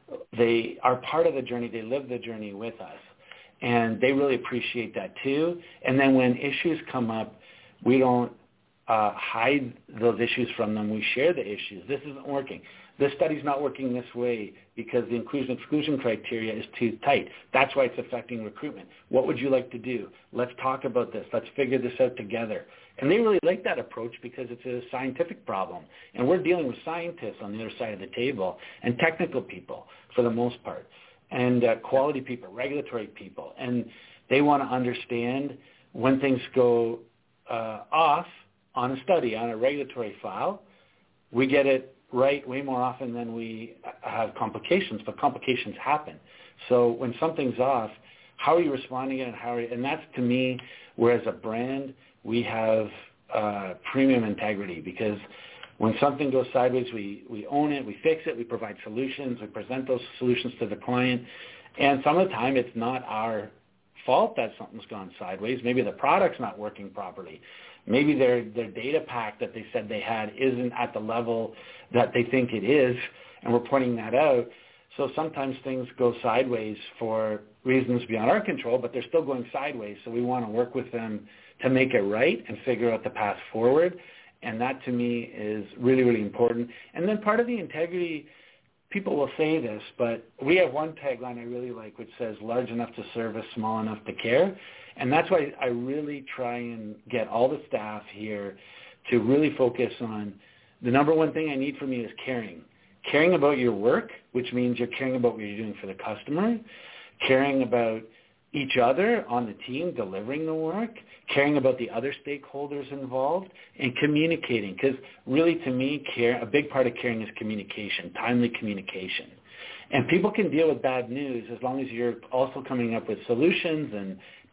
they are part of the journey. They live the journey with us, and they really appreciate that too. And then when issues come up, we don't uh, hide those issues from them. We share the issues. This isn't working. This study's not working this way because the inclusion-exclusion criteria is too tight. That's why it's affecting recruitment. What would you like to do? Let's talk about this. Let's figure this out together. And they really like that approach because it's a scientific problem. And we're dealing with scientists on the other side of the table and technical people for the most part, and uh, quality people, regulatory people. And they want to understand when things go uh, off on a study, on a regulatory file, we get it right way more often than we have complications, but complications happen. So when something's off, how are you responding and how are you, and that's to me where as a brand we have uh, premium integrity, because when something goes sideways, we, we own it, we fix it, we provide solutions, we present those solutions to the client, and some of the time it's not our fault that something's gone sideways. Maybe the product's not working properly. Maybe their, their data pack that they said they had isn't at the level that they think it is, and we're pointing that out. So sometimes things go sideways for reasons beyond our control, but they're still going sideways. So we want to work with them to make it right and figure out the path forward. And that to me is really, really important. And then part of the integrity, people will say this, but we have one tagline I really like, which says large enough to service, small enough to care. And that's why I really try and get all the staff here to really focus on the number one thing I need from you is caring. Caring about your work, which means you're caring about what you're doing for the customer, caring about each other on the team delivering the work, caring about the other stakeholders involved, and communicating. Because really, to me, care, a big part of caring is communication, timely communication. And people can deal with bad news as long as you're also coming up with solutions and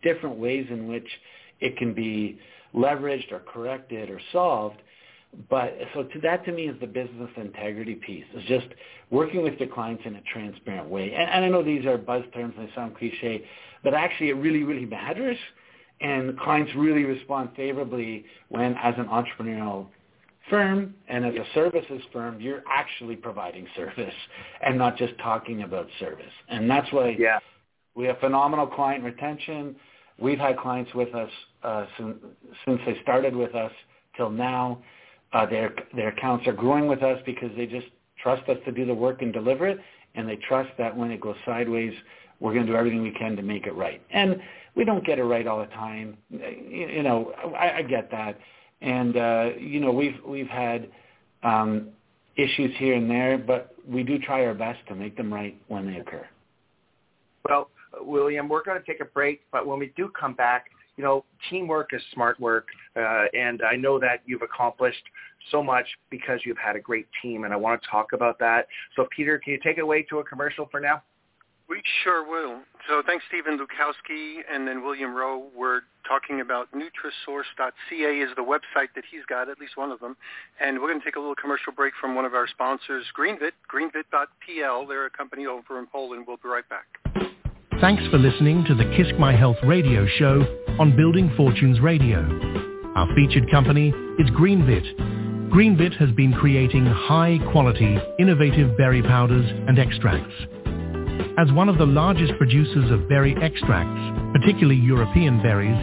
different ways in which it can be leveraged or corrected or solved. But so to that to me is the business integrity piece. It's just working with your clients in a transparent way. And, and I know these are buzz terms and they sound cliche, but actually it really, really matters. And clients really respond favorably when, as an entrepreneurial firm and as a services firm, you're actually providing service and not just talking about service. And that's why yeah. we have phenomenal client retention. We've had clients with us uh, since, since they started with us till now. Uh, their their accounts are growing with us because they just trust us to do the work and deliver it, and they trust that when it goes sideways, we're going to do everything we can to make it right. And we don't get it right all the time. You, you know, I, I get that. And, uh, you know, we've, we've had um, issues here and there, but we do try our best to make them right when they occur. Well, William, we're going to take a break, but when we do come back, you know, teamwork is smart work, uh, and I know that you've accomplished so much because you've had a great team, and I want to talk about that. So, Peter, can you take it away to a commercial for now? We sure will. So thanks, Stephen Lukowski, and then William Rowe. We're talking about Nutrisource dot C A is the website that he's got, at least one of them. And we're going to take a little commercial break from one of our sponsors, Greenvit, greenvit dot P L. They're a company over in Poland. We'll be right back. Thanks for listening to the Kisk My Health radio show on Building Fortunes Radio. Our featured company is Greenvit. Greenvit has been creating high-quality, innovative berry powders and extracts. As one of the largest producers of berry extracts, particularly European berries,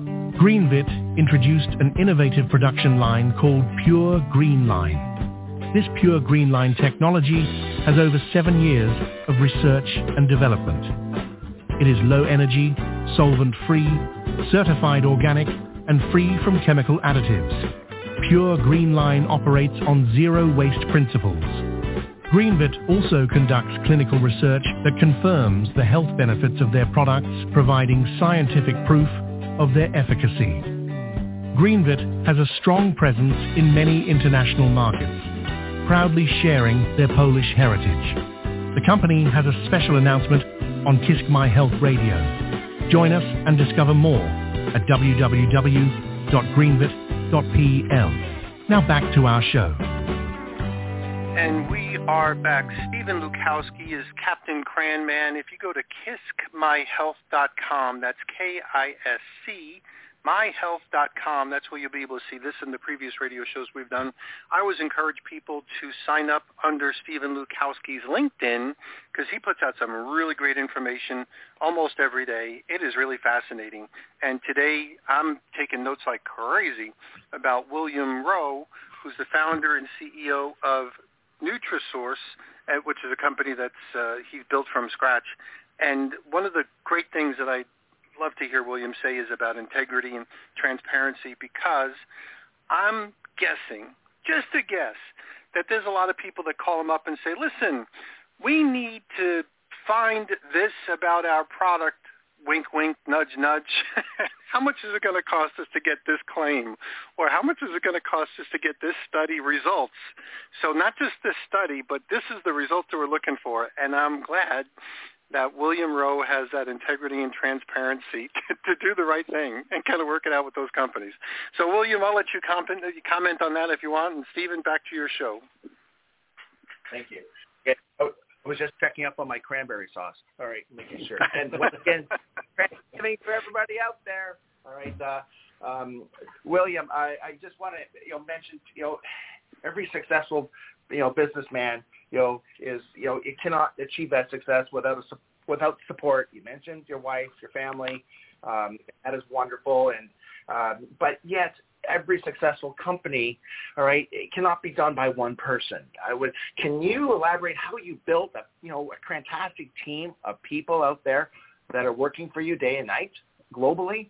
Greenvit introduced an innovative production line called Pure Green Line. This Pure Green Line technology has over seven years of research and development. It is low energy, solvent-free, certified organic, and free from chemical additives. Pure Green Line operates on zero waste principles. Greenvit also conducts clinical research that confirms the health benefits of their products, providing scientific proof of their efficacy. Greenvit has a strong presence in many international markets, proudly sharing their Polish heritage. The company has a special announcement on Kisk My Health Radio. Join us and discover more at w w w dot greenvit dot p l. Now back to our show. And we are back. Stephen Lukowski is Captain Cranman. If you go to kisk my health dot com, that's K I S C, my health dot com, that's where you'll be able to see this and the previous radio shows we've done. I always encourage people to sign up under Stephen Lukowski's LinkedIn because he puts out some really great information almost every day. It is really fascinating. And today I'm taking notes like crazy about William Rowe, who's the founder and C E O of Nutrisource, which is a company that's uh, he's built from scratch. And one of the great things that I love to hear William say is about integrity and transparency, because I'm guessing, just a guess, that there's a lot of people that call him up and say, listen, we need to find this about our product, wink, wink, nudge, nudge. How much is it going to cost us to get this claim? Or how much is it going to cost us to get this study results? So not just this study, but this is the results that we're looking for. And I'm glad that William Rowe has that integrity and transparency to, to do the right thing and kind of work it out with those companies. So, William, I'll let you comment, you comment on that if you want. And, Stephen, back to your show. Thank you. Yeah, I was just checking up on my cranberry sauce. All right, making sure. And once again, Thanksgiving for everybody out there. All right, uh, um, William, I, I just want to you know mention you know every successful you know businessman you know is you know it cannot achieve that success without a, without support. You mentioned your wife, your family. Um, that is wonderful, and uh, but yet. Every successful company, all right, it cannot be done by one person. I would. Can you elaborate how you built a, you know, a fantastic team of people out there that are working for you day and night globally?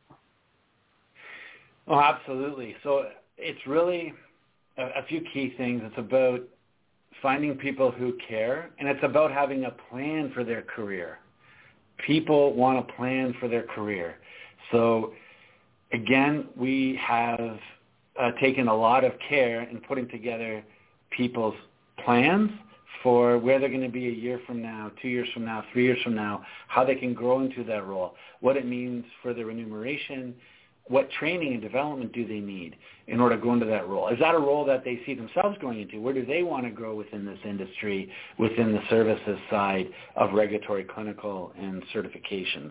Oh, absolutely. So it's really a, a few key things. It's about finding people who care, and it's about having a plan for their career. People want a plan for their career. So again, we have uh, taken a lot of care in putting together people's plans for where they're going to be a year from now, two years from now, three years from now, how they can grow into that role, what it means for their remuneration, what training and development do they need in order to go into that role? Is that a role that they see themselves going into? Where do they want to grow within this industry, within the services side of regulatory, clinical, and certifications?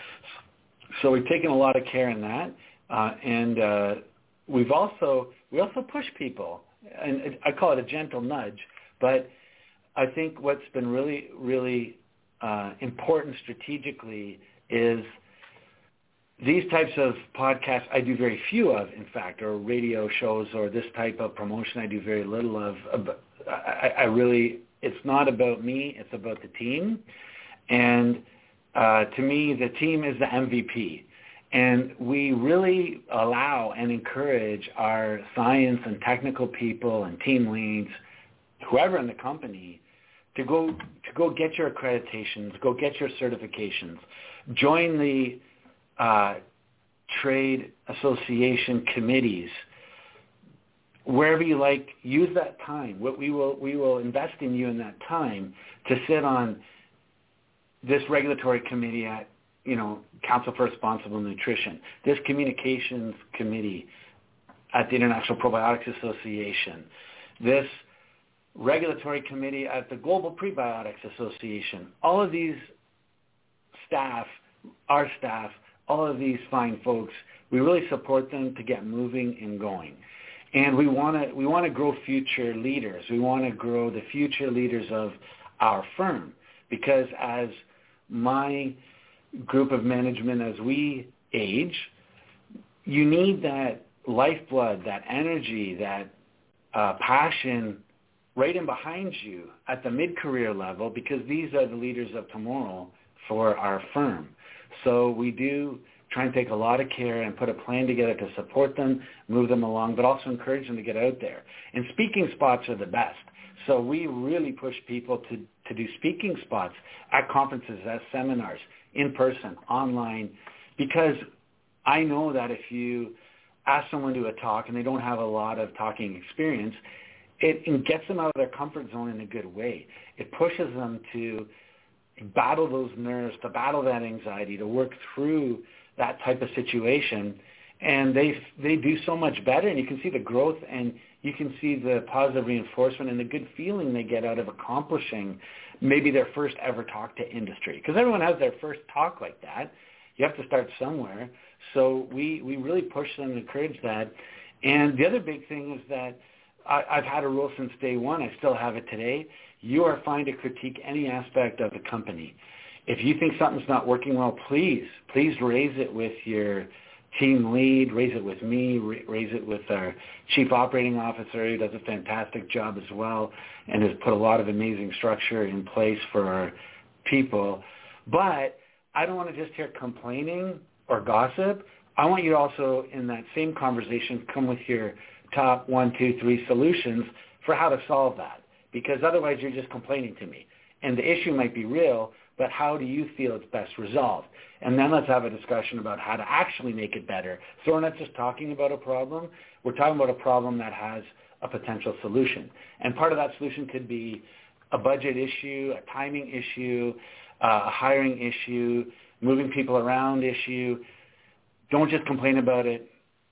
So we've taken a lot of care in that, uh, and uh, we've also we also push people, and I call it a gentle nudge, but I think what's been really, really uh, important strategically is these types of podcasts I do very few of, in fact, or radio shows or this type of promotion I do very little of. I, I really, it's not about me, it's about the team. And uh, to me, the team is the M V P. And we really allow and encourage our science and technical people and team leads, whoever in the company, to go to go get your accreditations, go get your certifications, join the uh, trade association committees, wherever you like. Use that time. What we will we will invest in you in that time to sit on this regulatory committee at, you know, Council for Responsible Nutrition, this communications committee at the International Probiotics Association, this regulatory committee at the Global Prebiotics Association. All of these staff, our staff, all of these fine folks, we really support them to get moving and going. And we want to we want to grow future leaders. We want to grow the future leaders of our firm, because as my group of management, as we age, you need that lifeblood, that energy, that uh, passion right in behind you at the mid-career level, because these are the leaders of tomorrow for our firm. So we do try and take a lot of care and put a plan together to support them, move them along, but also encourage them to get out there. And speaking spots are the best. So we really push people to, to do speaking spots at conferences, at seminars, in person, online, because I know that if you ask someone to do a talk and they don't have a lot of talking experience, it, it gets them out of their comfort zone in a good way. It pushes them to battle those nerves, to battle that anxiety, to work through that type of situation. And they they do so much better, and you can see the growth, and you can see the positive reinforcement and the good feeling they get out of accomplishing maybe their first ever talk to industry. Because everyone has their first talk like that. You have to start somewhere. So we, we really push them and encourage that. And the other big thing is that I, I've had a rule since day one. I still have it today. You are fine to critique any aspect of the company. If you think something's not working well, please, please raise it with your team lead, raise it with me, raise it with our chief operating officer, who does a fantastic job as well and has put a lot of amazing structure in place for our people. But I don't want to just hear complaining or gossip. I want you to also, in that same conversation, come with your top one, two, three solutions for how to solve that. Because otherwise you're just complaining to me. And the issue might be real, but how do you feel it's best resolved? And then let's have a discussion about how to actually make it better. So we're not just talking about a problem. We're talking about a problem that has a potential solution. And part of that solution could be a budget issue, a timing issue, uh, a hiring issue, moving people around issue. Don't just complain about it.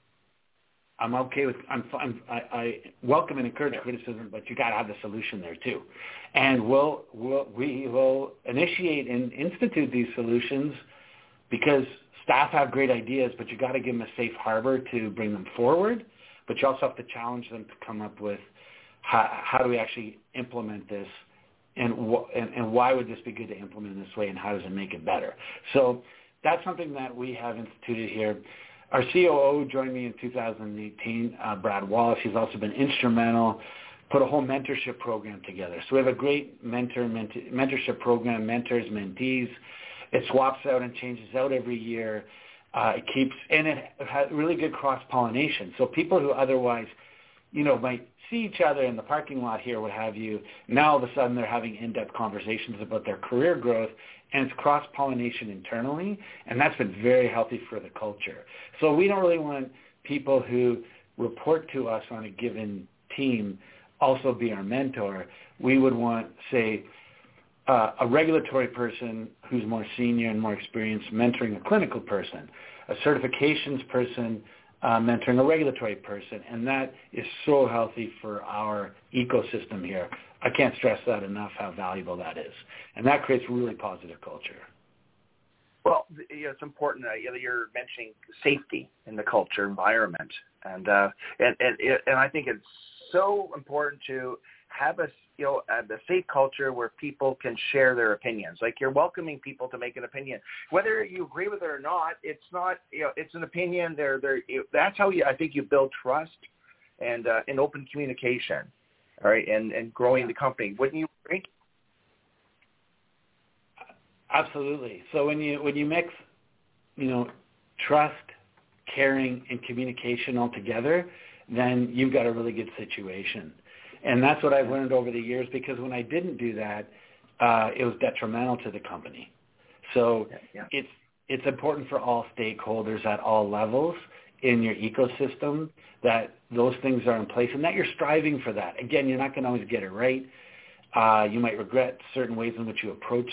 I'm okay with, I'm, I'm, I, I welcome and encourage criticism, but you got to have the solution there too. And we'll, we'll, we will initiate and institute these solutions because staff have great ideas, but you got to give them a safe harbor to bring them forward. But you also have to challenge them to come up with how, how do we actually implement this, and, wh- and, and why would this be good to implement in this way, and how does it make it better? So that's something that we have instituted here. Our C O O joined me in two thousand eighteen, uh, Brad Wallace. He's also been instrumental, put a whole mentorship program together. So we have a great mentor mentor mentorship program, mentors, mentees. It swaps out and changes out every year. Uh, it keeps, and it has really good cross-pollination. So people who otherwise, you know, might see each other in the parking lot here, what have you, now all of a sudden they're having in-depth conversations about their career growth, and it's cross-pollination internally, and that's been very healthy for the culture. So we don't really want people who report to us on a given team also be our mentor, we would want, say, uh, a regulatory person who's more senior and more experienced mentoring a clinical person, a certifications person uh, mentoring a regulatory person, and that is so healthy for our ecosystem here. I can't stress that enough, how valuable that is. And that creates really positive culture. Well, you know, it's important. Uh, you know, you're mentioning safety in the culture environment, and uh, and and and I think it's so important to have a you know a, a safe culture where people can share their opinions. Like, you're welcoming people to make an opinion, whether you agree with it or not. It's not you know it's an opinion. They're they're you, that's how you I think you build trust and uh, and open communication. All right, and and growing the company. Wouldn't you agree? Absolutely. So when you when you mix, you know, trust, caring, and communication all together, then you've got a really good situation. And that's what I've learned over the years, because when I didn't do that, uh, it was detrimental to the company. So yeah, yeah. it's it's important for all stakeholders at all levels in your ecosystem that those things are in place and that you're striving for that. Again, you're not going to always get it right. Uh, you might regret certain ways in which you approach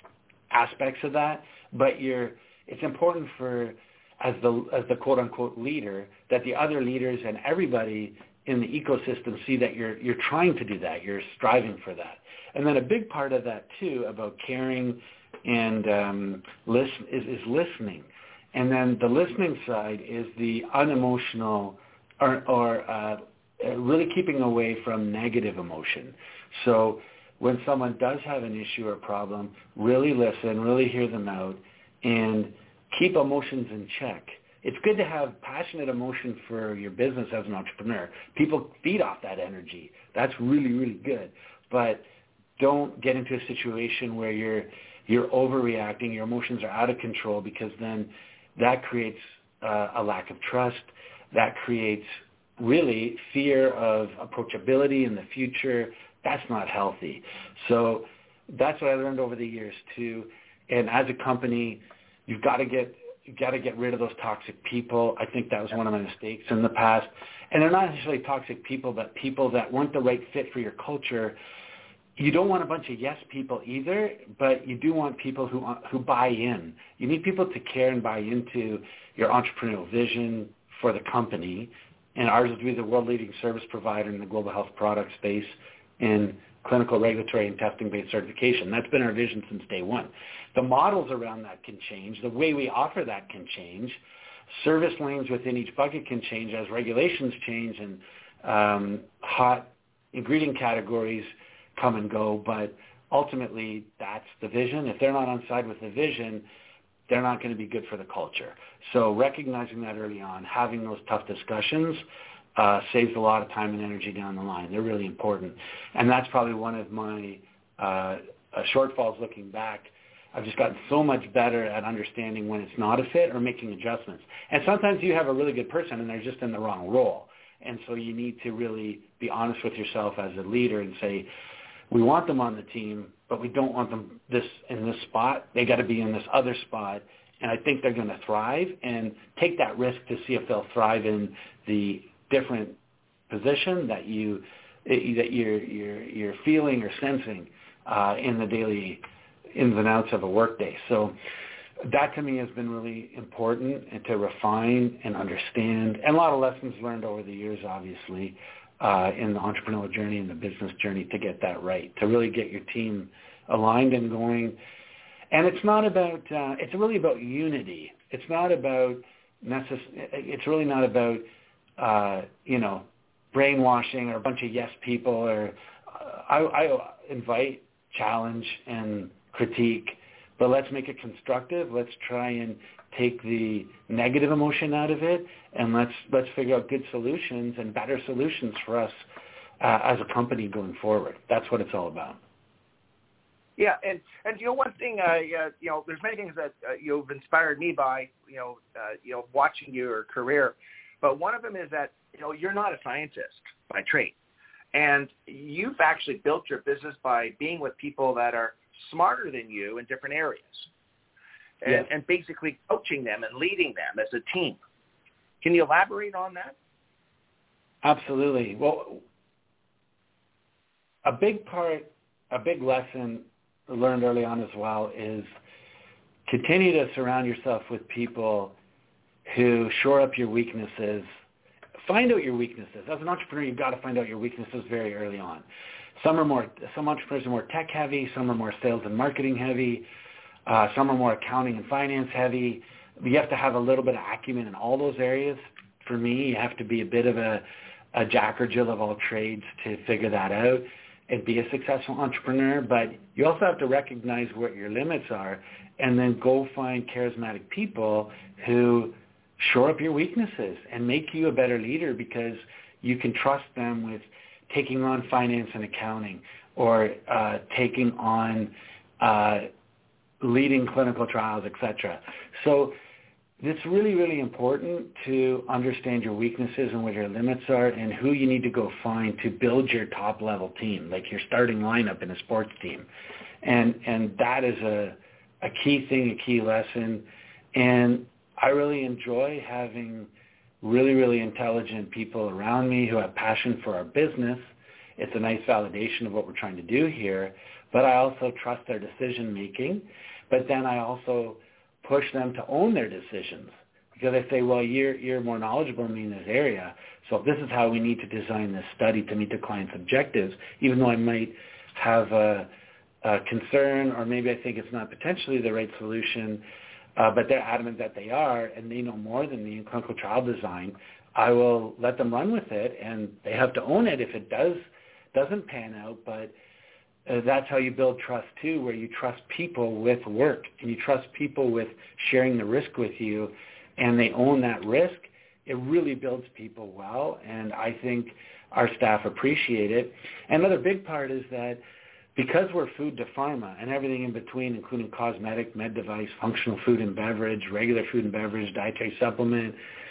aspects of that, but you're it's important for as the as the quote unquote leader that the other leaders and everybody in the ecosystem see that you're you're trying to do that, you're striving for that. And then a big part of that too about caring and um, listen is, is listening. And then the listening side is the unemotional or, or uh, really keeping away from negative emotion. So when someone does have an issue or problem, really listen, really hear them out, and keep emotions in check. It's good to have passionate emotion for your business as an entrepreneur. People feed off that energy. That's really, really good. But don't get into a situation where you're you're overreacting, your emotions are out of control, because then that creates uh, a lack of trust. That creates really fear of approachability in the future. That's not healthy. So that's what I learned over the years too. And as a company, you've got to get you've got to get rid of those toxic people. I think that was one of my mistakes in the past. And they're not necessarily toxic people, but people that weren't the right fit for your culture. You don't want a bunch of yes people either, but you do want people who who buy in. You need people to care and buy into your entrepreneurial vision for the company. And ours is to be the world-leading service provider in the global health product space in clinical, regulatory, and testing-based certification. That's been our vision since day one. The models around that can change. The way we offer that can change. Service lanes within each bucket can change as regulations change and um, hot ingredient categories come and go. But ultimately, that's the vision. If they're not on side with the vision, they're not going to be good for the culture. So recognizing that early on, having those tough discussions, Uh, saves a lot of time and energy down the line. They're really important. And that's probably one of my uh, uh, shortfalls looking back. I've just gotten so much better at understanding when it's not a fit or making adjustments. And sometimes you have a really good person and they're just in the wrong role. And so you need to really be honest with yourself as a leader and say, we want them on the team, but we don't want them this in this spot. They got to be in this other spot. And I think they're going to thrive, and take that risk to see if they'll thrive in the different position that you that you're you're you're feeling or sensing uh, in the daily ins and outs of a workday. So that to me has been really important, and to refine and understand, and a lot of lessons learned over the years, obviously, uh, in the entrepreneurial journey and the business journey to get that right, to really get your team aligned and going. And it's not about uh, it's really about unity. It's not about necess- It's really not about Uh, you know, brainwashing or a bunch of yes people. Or uh, I, I invite, challenge, and critique, but let's make it constructive. Let's try and take the negative emotion out of it, and let's let's figure out good solutions and better solutions for us uh, as a company going forward. That's what it's all about. Yeah, and, and you know, one thing, uh, uh, you know, there's many things that uh, you've inspired me by, you know, uh, you know, watching your career. But one of them is that, you know, you're not a scientist by trade. And you've actually built your business by being with people that are smarter than you in different areas. And, yes. and basically coaching them and leading them as a team. Can you elaborate on that? Absolutely. Well, a big part, a big lesson learned early on as well is continue to surround yourself with people who shore up your weaknesses. Find out your weaknesses. As an entrepreneur, you've got to find out your weaknesses very early on. Some are more, some entrepreneurs are more tech heavy. Some are more sales and marketing heavy. Uh, some are more accounting and finance heavy. You have to have a little bit of acumen in all those areas. For me, you have to be a bit of a, a jack or Jill of all trades to figure that out and be a successful entrepreneur. But you also have to recognize what your limits are and then go find charismatic people who shore up your weaknesses and make you a better leader, because you can trust them with taking on finance and accounting, or uh, taking on uh, leading clinical trials, et cetera. So it's really, really important to understand your weaknesses and what your limits are and who you need to go find to build your top-level team, like your starting lineup in a sports team. And and that is a, a key thing, a key lesson. And I really enjoy having really, really intelligent people around me who have passion for our business. It's a nice validation of what we're trying to do here. But I also trust their decision-making. But then I also push them to own their decisions, because I say, well, you're, you're more knowledgeable than me in this area, so if this is how we need to design this study to meet the client's objectives, even though I might have a, a concern, or maybe I think it's not potentially the right solution, uh, but they're adamant that they are, and they know more than me in clinical trial design, I will let them run with it, and they have to own it if it does, doesn't pan out. But Uh, that's how you build trust too, where you trust people with work and you trust people with sharing the risk with you, and they own that risk. It really builds people well, and I think our staff appreciate it. And another big part is that because we're food to pharma and everything in between, including cosmetic, med device, functional food and beverage, regular food and beverage, dietary supplement,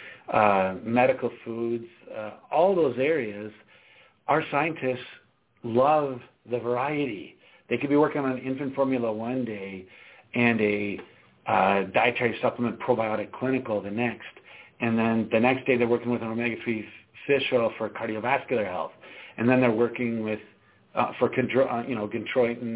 uh, medical foods, uh, all those areas, our scientists love the variety. They could be working on infant formula one day and a uh, dietary supplement probiotic clinical the next. And then the next day they're working with an omega three fish oil for cardiovascular health. And then they're working with, uh, for chondro- uh, you know, chondroitin,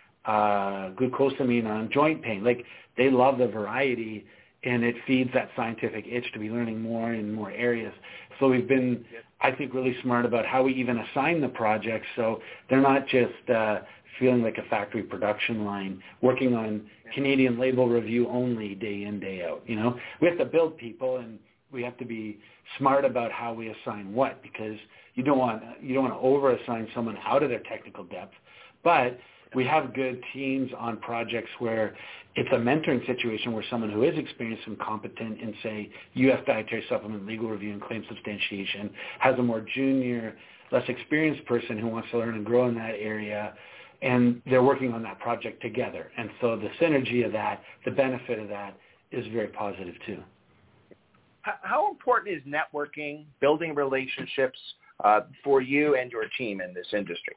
uh, glucosamine on joint pain. Like, they love the variety, and it feeds that scientific itch to be learning more in more areas. So we've been, I think, really smart about how we even assign the projects, so they're not just uh, feeling like a factory production line working on Canadian label review only day in, day out. You know, we have to build people, and we have to be smart about how we assign what, because you don't want you don't want to over-assign someone out of their technical depth. But we have good teams on projects where it's a mentoring situation where someone who is experienced and competent in, say, U S dietary supplement legal review and claim substantiation has a more junior, less experienced person who wants to learn and grow in that area, and they're working on that project together. And so the synergy of that, the benefit of that, is very positive too. How important is networking, building relationships uh, for you and your team in this industry?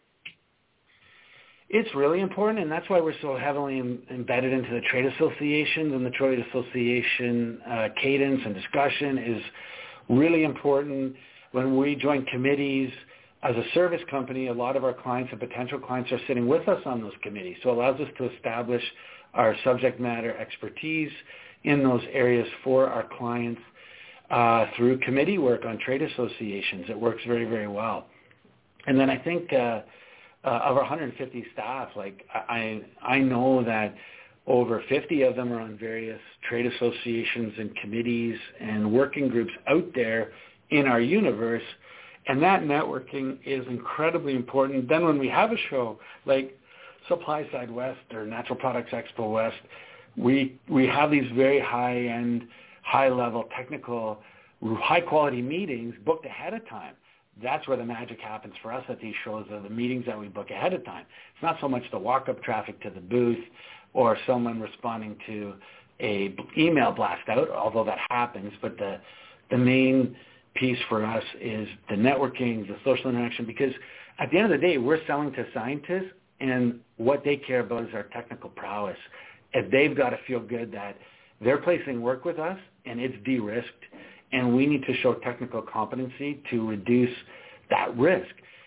It's really important, and that's why we're so heavily em- embedded into the trade associations, and the trade association uh, cadence and discussion is really important. When we join committees as a service company, a lot of our clients and potential clients are sitting with us on those committees, so it allows us to establish our subject matter expertise in those areas for our clients uh, through committee work on trade associations. It works very, very well. And then I think uh, Uh, of our one hundred fifty staff, like I, I know that over fifty of them are on various trade associations and committees and working groups out there in our universe, and that networking is incredibly important. Then when we have a show like Supply Side West or Natural Products Expo West, we we have these very high-end, high-level, technical, high-quality meetings booked ahead of time. That's where the magic happens for us at these shows, are the meetings that we book ahead of time. It's not so much the walk-up traffic to the booth or someone responding to a email blast out, although that happens, but the the main piece for us is the networking, the social interaction, because at the end of the day, we're selling to scientists, and what they care about is our technical prowess. If they've got to feel good that they're placing work with us and it's de-risked, and we need to show technical competency to reduce that risk.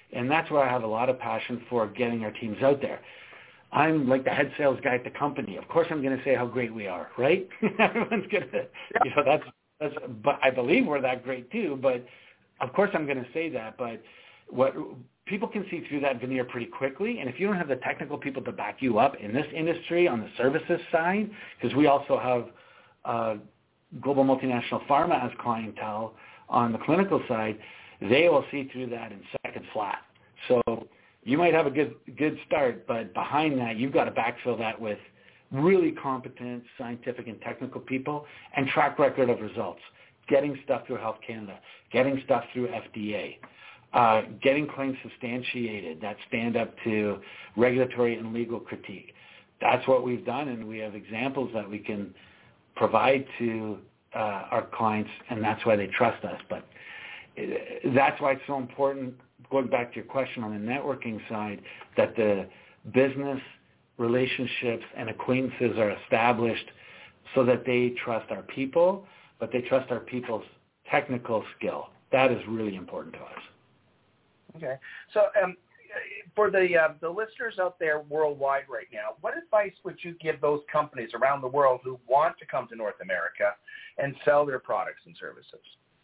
And that's where I have a lot of passion for getting our teams out there. I'm like the head sales guy at the company. Of course I'm going to say how great we are, right? Everyone's going to, you know, that's, that's, but I believe we're that great too, but of course I'm going to say that, but what people can see through that veneer pretty quickly, and if you don't have the technical people to back you up in this industry on the services side, because we also have uh, global multinational pharma as clientele on the clinical side, they will see through that in seconds flat. So you might have a good good start, but behind that, you've got to backfill that with really competent scientific and technical people and track record of results, getting stuff through Health Canada, getting stuff through F D A, uh, getting claims substantiated that stand up to regulatory and legal critique. That's what we've done, and we have examples that we can provide to uh, our clients, and that's why they trust us. But that's why it's so important, going back to your question on the networking side, that the business relationships and acquaintances are established so that they trust our people, but they trust our people's technical skill. That is really important to us. Okay. So um, for the uh, the listeners out there worldwide right now, what advice would you give those companies around the world who want to come to North America and sell their products and services?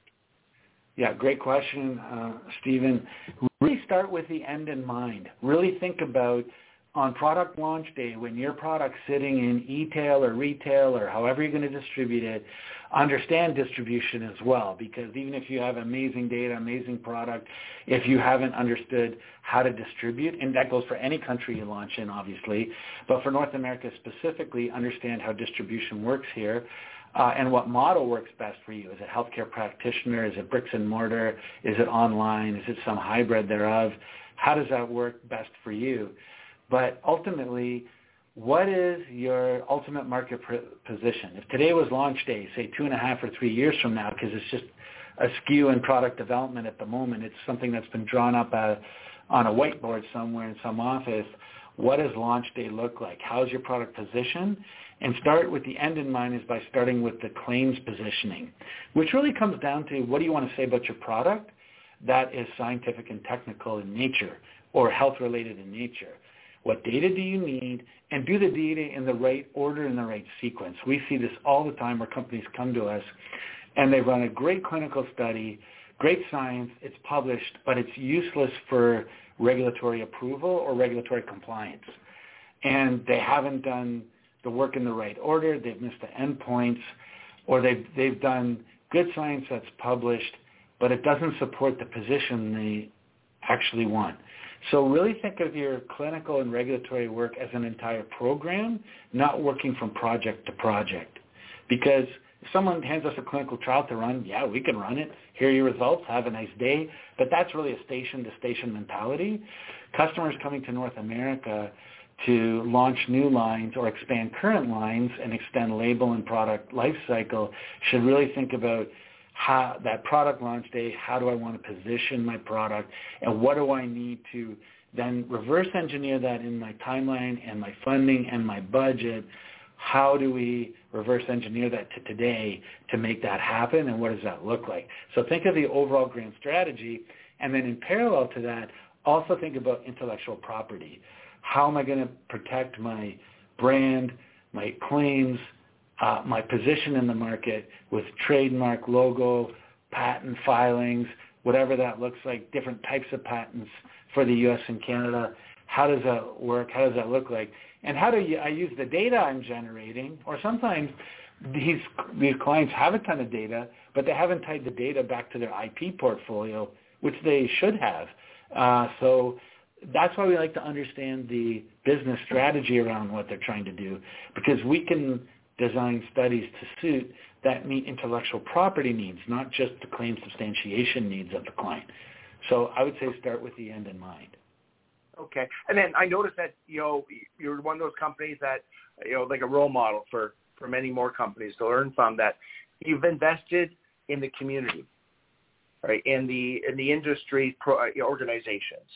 Yeah, great question, uh, Stephen. Really start with the end in mind. Really think about on product launch day, when your product's sitting in e-tail or retail or however you're going to distribute it, understand distribution as well, because even if you have amazing data, amazing product, if you haven't understood how to distribute, and that goes for any country you launch in, obviously, but for North America specifically, understand how distribution works here. Uh, and what model works best for you. Is it healthcare practitioner? Is it bricks and mortar? Is it online? Is it some hybrid thereof? How does that work best for you? But ultimately, what is your ultimate market pr- position? If today was launch day, say two and a half or three years from now, because it's just a skew in product development at the moment, it's something that's been drawn up uh, on a whiteboard somewhere in some office, what does launch day look like? How's your product position? And start with the end in mind is by starting with the claims positioning, which really comes down to what do you want to say about your product that is scientific and technical in nature or health-related in nature. What data do you need, and do the data in the right order, in the right sequence. We see this all the time where companies come to us, and they run a great clinical study, great science, it's published, but it's useless for regulatory approval or regulatory compliance. And they haven't done the work in the right order, they've missed the endpoints, or they've, they've done good science that's published, but it doesn't support the position they actually want. So really think of your clinical and regulatory work as an entire program, not working from project to project. Because if someone hands us a clinical trial to run, yeah, we can run it. Here are your results. Have a nice day. But that's really a station-to-station mentality. Customers coming to North America to launch new lines or expand current lines and extend label and product life cycle should really think about how that product launch day, how do I want to position my product, and what do I need to then reverse engineer that in my timeline and my funding and my budget. How do we reverse engineer that to today to make that happen, and what does that look like? So think of the overall grand strategy, and then in parallel to that, also think about intellectual property. How am I going to protect my brand, my claims, uh, my position in the market with trademark, logo, patent filings, whatever that looks like, different types of patents for the U S and Canada? How does that work? How does that look like? And how do you, I use the data I'm generating? Or sometimes these these clients have a ton of data, but they haven't tied the data back to their I P portfolio, which they should have. Uh, so that's why we like to understand the business strategy around what they're trying to do, because we can design studies to suit that meet intellectual property needs, not just the claim substantiation needs of the client. So I would say start with the end in mind. Okay. And then I noticed that, you know, you're one of those companies that, you know, like a role model for, for many more companies to learn from, that you've invested in the community, right, in the in the industry pro, organizations.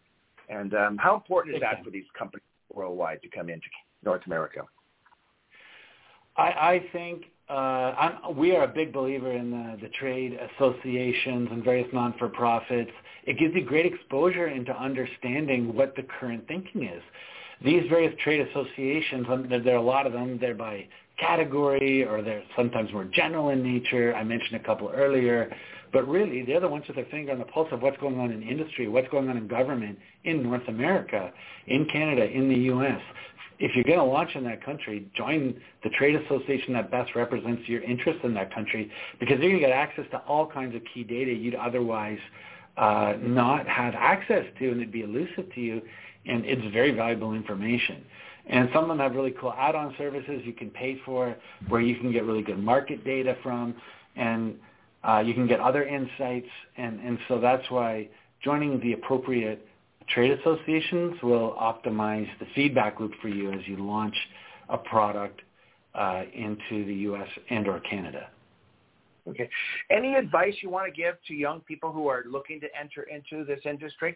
And um, how important is that for these companies worldwide to come into North America? I, I think uh, I'm, we are a big believer in the, the trade associations and various non-for-profits. It gives you great exposure into understanding what the current thinking is. These various trade associations, there are a lot of them, they're by category or they're sometimes more general in nature. I mentioned a couple earlier. But really, they're the ones with their finger on the pulse of what's going on in industry, what's going on in government in North America, in Canada, in the U S. If you're going to launch in that country, join the trade association that best represents your interest in that country, because you're going to get access to all kinds of key data you'd otherwise uh, not have access to, and it'd be elusive to you, and it's very valuable information. And some of them have really cool add-on services you can pay for, where you can get really good market data from, and uh, you can get other insights. And, and so that's why joining the appropriate trade associations will optimize the feedback loop for you as you launch a product uh, into the U S and or Canada. Okay. Any advice you want to give to young people who are looking to enter into this industry?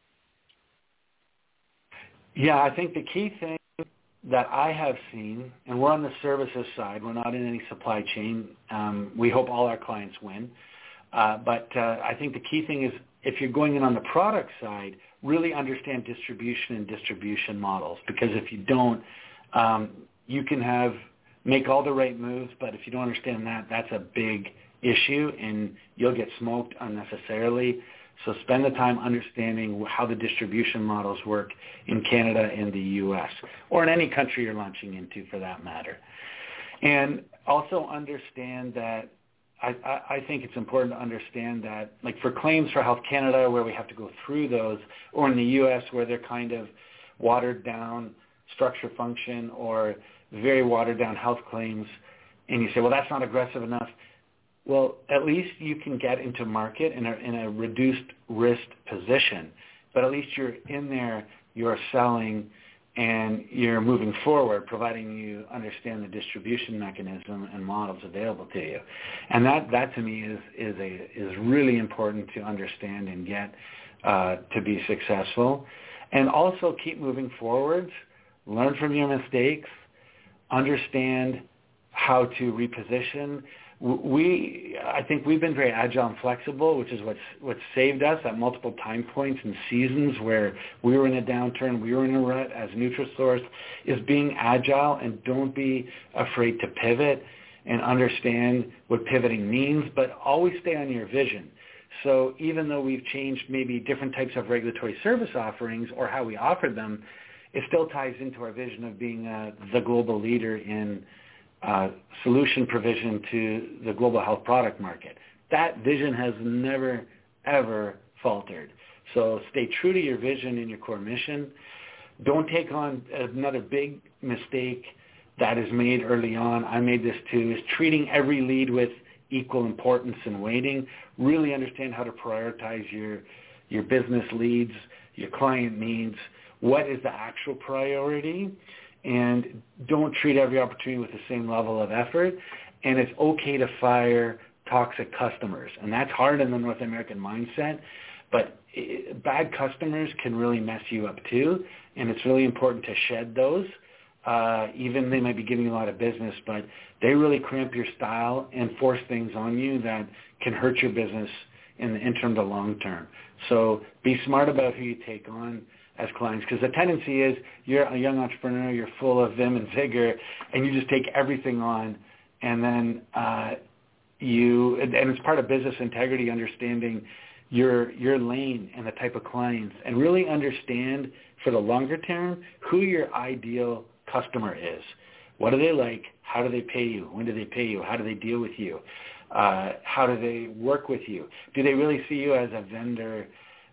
Yeah, I think the key thing that I have seen, and we're on the services side, we're not in any supply chain. Um, we hope all our clients win. Uh, but uh, I think the key thing is, if you're going in on the product side, really understand distribution and distribution models. Because if you don't, um, you can have make all the right moves, but if you don't understand that, that's a big issue, and you'll get smoked unnecessarily. So spend the time understanding how the distribution models work in Canada and the U S, or in any country you're launching into for that matter. And also understand that I, I think it's important to understand that, like for claims for Health Canada, where we have to go through those, or in the U S where they're kind of watered down structure function or very watered down health claims, and you say, well, that's not aggressive enough. Well, at least you can get into market in a, in a reduced risk position, but at least you're in there, you're selling, and you're moving forward, providing you understand the distribution mechanism and models available to you. And that, that to me is, is, a, is really important to understand and get uh, to be successful. And also keep moving forwards, learn from your mistakes, understand how to reposition. We, I think we've been very agile and flexible, which is what's, what's saved us at multiple time points and seasons where we were in a downturn, we were in a rut as NutriSource, is being agile and don't be afraid to pivot and understand what pivoting means, but always stay on your vision. So even though we've changed maybe different types of regulatory service offerings or how we offered them, it still ties into our vision of being uh, the global leader in Uh, solution provision to the global health product market. That vision has never, ever faltered. So stay true to your vision and your core mission. Don't take on another big mistake that is made early on. I made this too, is treating every lead with equal importance and weighting. Really understand how to prioritize your, your business leads, your client needs. What is the actual priority? And don't treat every opportunity with the same level of effort. And it's okay to fire toxic customers. And that's hard in the North American mindset, but bad customers can really mess you up too. And it's really important to shed those. Uh, even they might be giving you a lot of business, but they really cramp your style and force things on you that can hurt your business in the interim to long term. So be smart about who you take on as clients, because the tendency is you're a young entrepreneur, you're full of vim and vigor, and you just take everything on, and then uh, you, and it's part of business integrity, understanding your your lane and the type of clients, and really understand for the longer term who your ideal customer is. What do they like? How do they pay you? When do they pay you? How do they deal with you? Uh, how do they work with you? Do they really see you as a vendor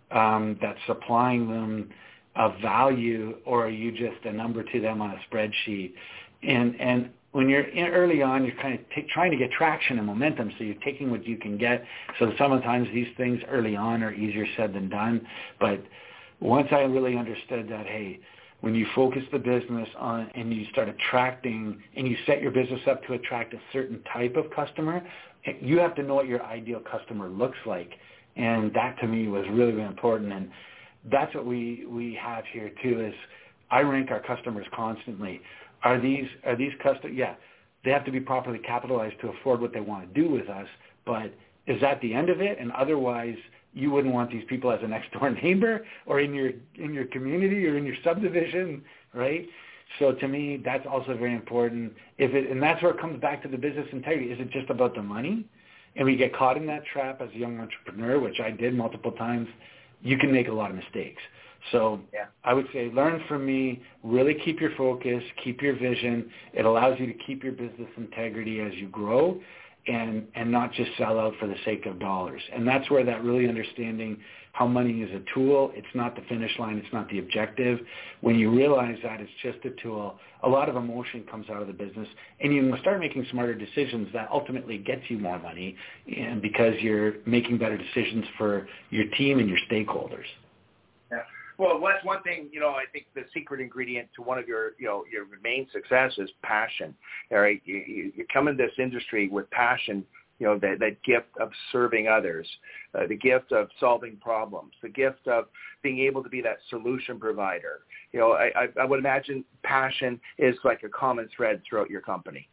um, that's supplying them of value, or are you just a number to them on a spreadsheet? And and when you're in early on, you're kind of t- trying to get traction and momentum, so you're taking what you can get. So sometimes these things early on are easier said than done. But once I really understood that, hey, when you focus the business on and you start attracting and you set your business up to attract a certain type of customer, you have to know what your ideal customer looks like. And that to me was really, really important. And that's what we, we have here too, is I rank our customers constantly. Are these, are these customers, yeah, they have to be properly capitalized to afford what they want to do with us. But is that the end of it? And otherwise, you wouldn't want these people as a next-door neighbor or in your in your community or in your subdivision, right? So to me, that's also very important. If it, and that's where it comes back to the business integrity. Is it just about the money? And we get caught in that trap as a young entrepreneur, which I did multiple times. You can make a lot of mistakes. So yeah. I would say learn from me, really keep your focus, keep your vision. It allows you to keep your business integrity as you grow and, and not just sell out for the sake of dollars. And that's where that really understanding how money is a tool. It's not the finish line. It's not the objective. When you realize that it's just a tool, a lot of emotion comes out of the business, and you start making smarter decisions that ultimately gets you more money, and because you're making better decisions for your team and your stakeholders. Yeah. Well, that's one thing, you know, I think the secret ingredient to one of your, you know, your main success is passion. All right. You, you, you come in this industry with passion, you know, that, that gift of serving others, uh, the gift of solving problems, the gift of being able to be that solution provider. You know, I, I, I would imagine passion is like a common thread throughout your company.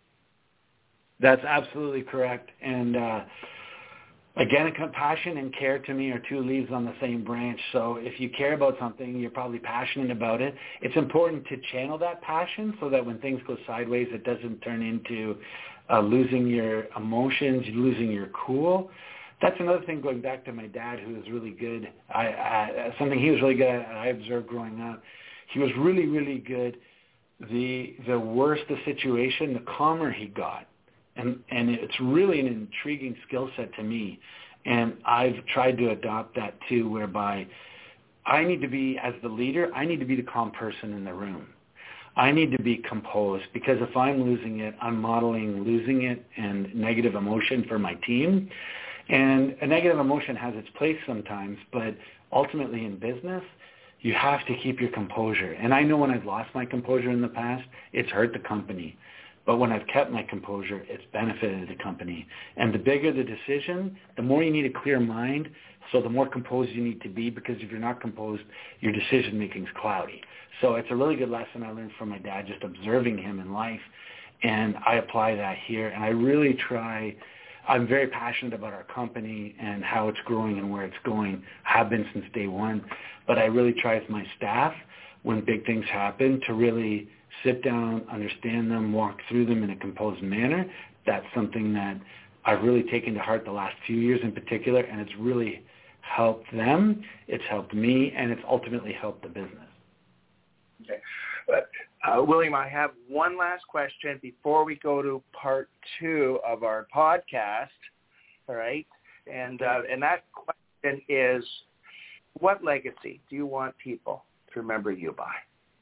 That's absolutely correct. And, uh, again, compassion and care to me are two leaves on the same branch. So if you care about something, you're probably passionate about it. It's important to channel that passion so that when things go sideways, it doesn't turn into uh, losing your emotions, losing your cool. That's another thing going back to my dad, who was really good. I, I, something he was really good at, I observed growing up. He was really, really good. The, the worse the situation, the calmer he got. And, and it's really an intriguing skill set to me. And I've tried to adopt that too, whereby I need to be, as the leader, I need to be the calm person in the room. I need to be composed, because if I'm losing it, I'm modeling losing it and negative emotion for my team. And a negative emotion has its place sometimes, but ultimately in business, you have to keep your composure. And I know when I've lost my composure in the past, it's hurt the company. But when I've kept my composure, it's benefited the company. And the bigger the decision, the more you need a clear mind, so the more composed you need to be, because if you're not composed, your decision-making is cloudy. So it's a really good lesson I learned from my dad, just observing him in life, and I apply that here. And I really try, I'm very passionate about our company and how it's growing and where it's going, have been since day one, but I really try with my staff, when big things happen, to really sit down, understand them, walk through them in a composed manner. That's something that I've really taken to heart the last few years in particular, and it's really helped them, it's helped me, and it's ultimately helped the business. Okay. But, uh, William, I have one last question before we go to part two of our podcast, all right? And, uh, and that question is, what legacy do you want people to remember you by?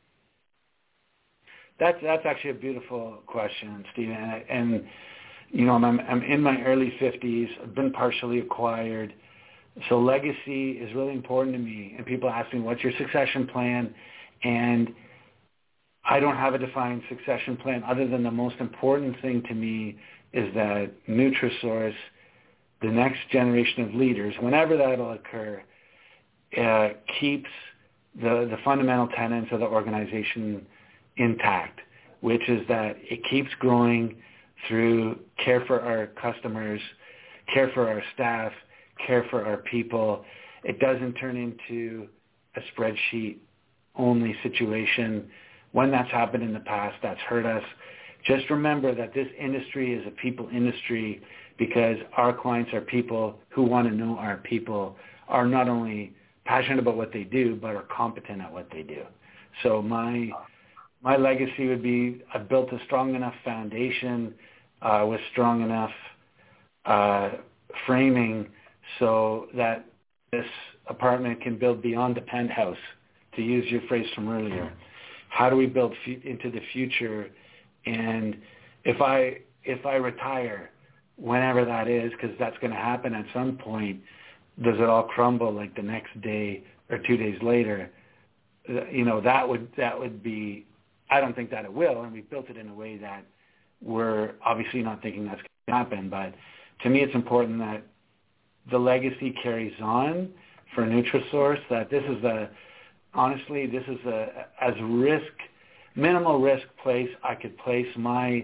That's that's actually a beautiful question, Stephen. And, and you know, I'm I'm in my early fifties. I've been partially acquired, so legacy is really important to me. And people ask me, "What's your succession plan?" And I don't have a defined succession plan, other than the most important thing to me is that Nutrisource, the next generation of leaders, whenever that'll occur, uh, keeps the the fundamental tenets of the organization intact, which is that it keeps growing through care for our customers, care for our staff, care for our people. It doesn't turn into a spreadsheet-only situation. When that's happened in the past, that's hurt us. Just remember that this industry is a people industry, because our clients are people who want to know our people, are not only passionate about what they do, but are competent at what they do. So my My legacy would be, I've built a strong enough foundation uh, with strong enough uh, framing so that this apartment can build beyond the penthouse, to use your phrase from earlier. How do we build f- into the future? And if I if I retire, whenever that is, because that's going to happen at some point, does it all crumble like the next day or two days later? You know, that would that would be, I don't think that it will, and we've built it in a way that we're obviously not thinking that's going to happen. But to me, it's important that the legacy carries on for Nutrisource, that this is a, honestly, this is a, as risk, minimal risk place I could place my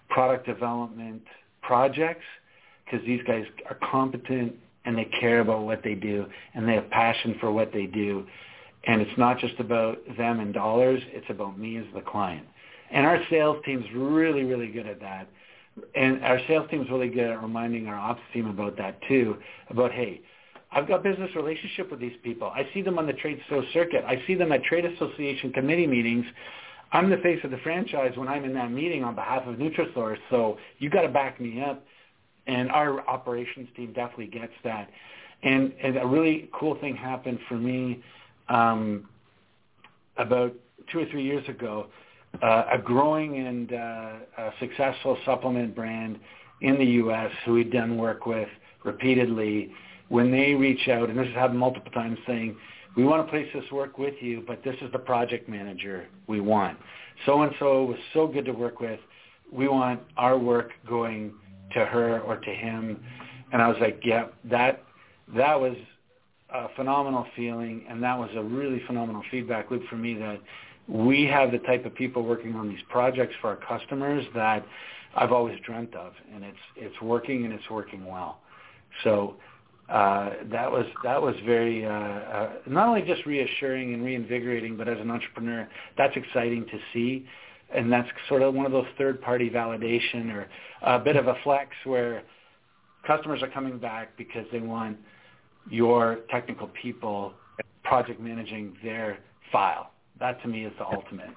product development projects, because these guys are competent and they care about what they do and they have passion for what they do. And it's not just about them and dollars, it's about me as the client. And our sales team's really, really good at that. And our sales team's really good at reminding our ops team about that too, about, hey, I've got business relationship with these people. I see them on the trade show circuit. I see them at trade association committee meetings. I'm the face of the franchise when I'm in that meeting on behalf of Nutrisource, so you got to back me up. And our operations team definitely gets that. And, and a really cool thing happened for me um, about two or three years ago. Uh, a growing and uh, a successful supplement brand in the U S who we've done work with repeatedly, when they reach out, and this has happened multiple times, saying, we want to place this work with you, but this is the project manager we want. So-and-so was so good to work with. We want our work going to her or to him. And I was like, yeah, that that was a phenomenal feeling, and that was a really phenomenal feedback loop for me that we have the type of people working on these projects for our customers that I've always dreamt of, and it's it's working, and it's working well. So uh, that was that was very uh, uh, not only just reassuring and reinvigorating, but as an entrepreneur, that's exciting to see, and that's sort of one of those third-party validation or a bit of a flex where customers are coming back because they want your technical people project managing their file. That to me is the ultimate.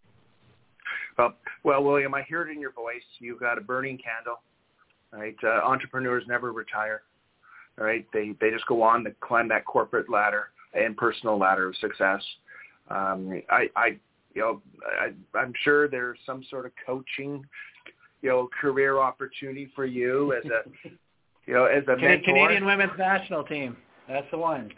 Well, well, William, I hear it in your voice. You've got a burning candle, right? Uh, entrepreneurs never retire, right? They they just go on to climb that corporate ladder and personal ladder of success. Um, I, I, you know, I, I'm sure there's some sort of coaching, you know, career opportunity for you as a, you know, as a Can- mentor. Canadian Women's National Team. That's the one.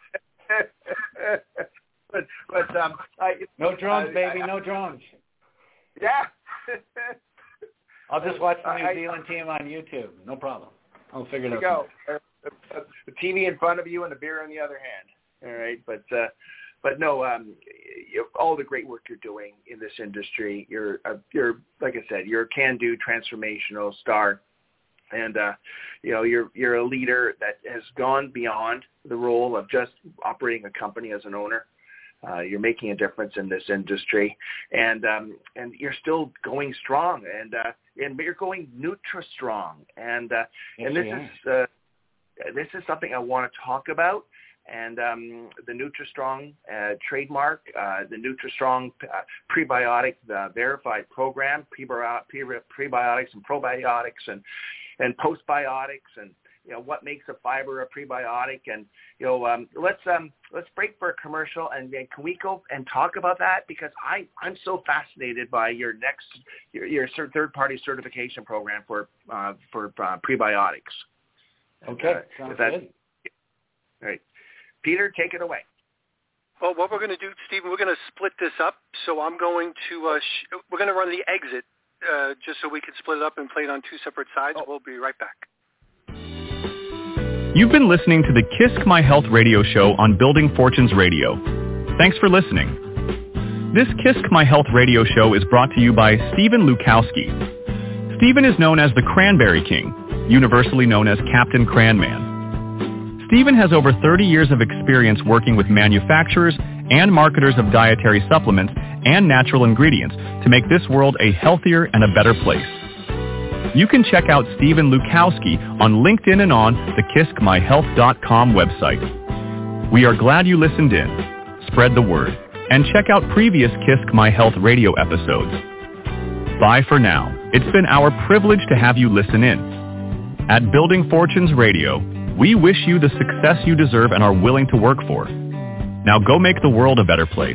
But, but um, I, no drones, I, baby, I, no drones. Yeah. I'll just watch the New I, Zealand team on YouTube. No problem. I'll figure it out. Go. The T V in front of you and a beer in the other hand. All right, but uh, but no, um, you, all the great work you're doing in this industry. You're uh, you're like I said, you're a can-do transformational star. And, uh, you know, you're you're a leader that has gone beyond the role of just operating a company as an owner. Uh, you're making a difference in this industry, and um, and you're still going strong, and uh, and you're going Nutri-Strong, and uh, yes, and this is uh, this is something I want to talk about, and um, the Nutri-Strong uh, trademark, uh, the Nutri-Strong uh, prebiotic uh, verified program, prebiotics and probiotics, and and postbiotics, and you know what makes a fiber a prebiotic, and you know um, let's um, let's break for a commercial, and then can we go and talk about that, because I I'm so fascinated by your next your, your third party certification program for uh, for uh, prebiotics. Okay, uh, sounds that, good. All right, Peter, take it away. Well, what we're going to do, Stephen, we're going to split this up. So I'm going to uh, sh- we're going to run the exit. Uh, just so we can split it up and play it on two separate sides. Oh. We'll be right back. You've been listening to the Kisk My Health radio show on Building Fortunes Radio. Thanks for listening. This Kisk My Health radio show is brought to you by Stephen Lukowski. Stephen is known as the Cranberry King, universally known as Captain Cranman. Stephen has over thirty years of experience working with manufacturers and marketers of dietary supplements and natural ingredients to make this world a healthier and a better place. You can check out Stephen Lukowski on LinkedIn and on the kisk my health dot com website. We are glad you listened in. Spread the word and check out previous Kisk My Health radio episodes. Bye for now. It's been our privilege to have you listen in. At Building Fortunes Radio, we wish you the success you deserve and are willing to work for. Now go make the world a better place.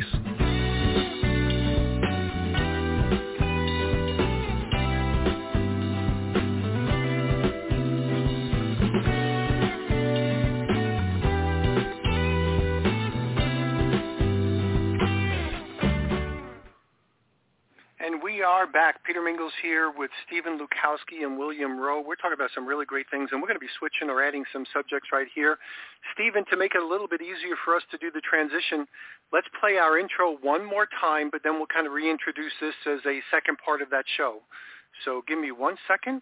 Are back. Peter Mingles here with Stephen Lukowski and William Rowe. We're talking about some really great things, and we're going to be switching or adding some subjects right here. Stephen, to make it a little bit easier for us to do the transition, let's play our intro one more time, but then we'll kind of reintroduce this as a second part of that show. So give me one second.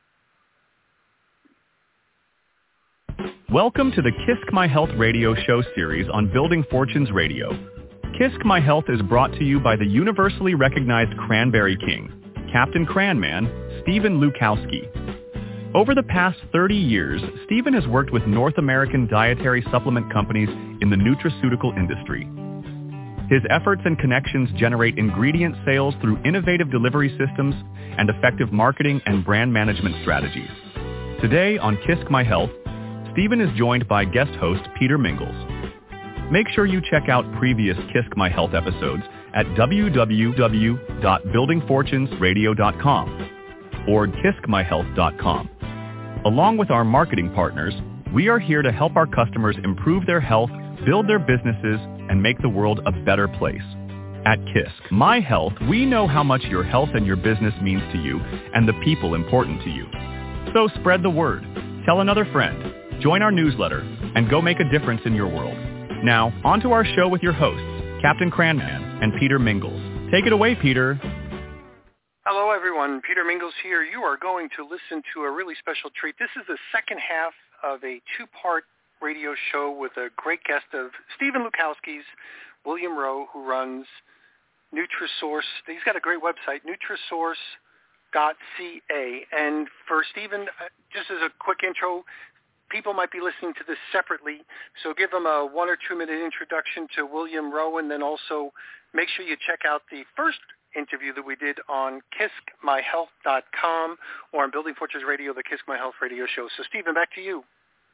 Welcome to the Kisk My Health radio show series on Building Fortunes Radio. Kisk My Health is brought to you by the universally recognized Cranberry King, Captain Cranman, Stephen Lukowski. Over the past thirty years, Stephen has worked with North American dietary supplement companies in the nutraceutical industry. His efforts and connections generate ingredient sales through innovative delivery systems and effective marketing and brand management strategies. Today on Kisk My Health, Stephen is joined by guest host Peter Mingles. Make sure you check out previous Kisk My Health episodes at w w w dot building fortunes radio dot com or kisk my health dot com. Along with our marketing partners, we are here to help our customers improve their health, build their businesses, and make the world a better place. At Kisk My Health, we know how much your health and your business means to you and the people important to you. So spread the word, tell another friend, join our newsletter, and go make a difference in your world. Now, on to our show with your hosts, Captain Cranman and Peter Mingles. Take it away, Peter. Hello, everyone. Peter Mingles here. You are going to listen to a really special treat. This is the second half of a two-part radio show with a great guest of Stephen Lukowski's, William Rowe, who runs Nutrisource. He's got a great website, nutrisource dot c a. And for Stephen, just as a quick intro, people might be listening to this separately, so give them a one or two minute introduction to William Rowe, and then also make sure you check out the first interview that we did on kisk my health dot com or on Building Fortunes Radio, the Kisk My Health radio show. So, Stephen, back to you.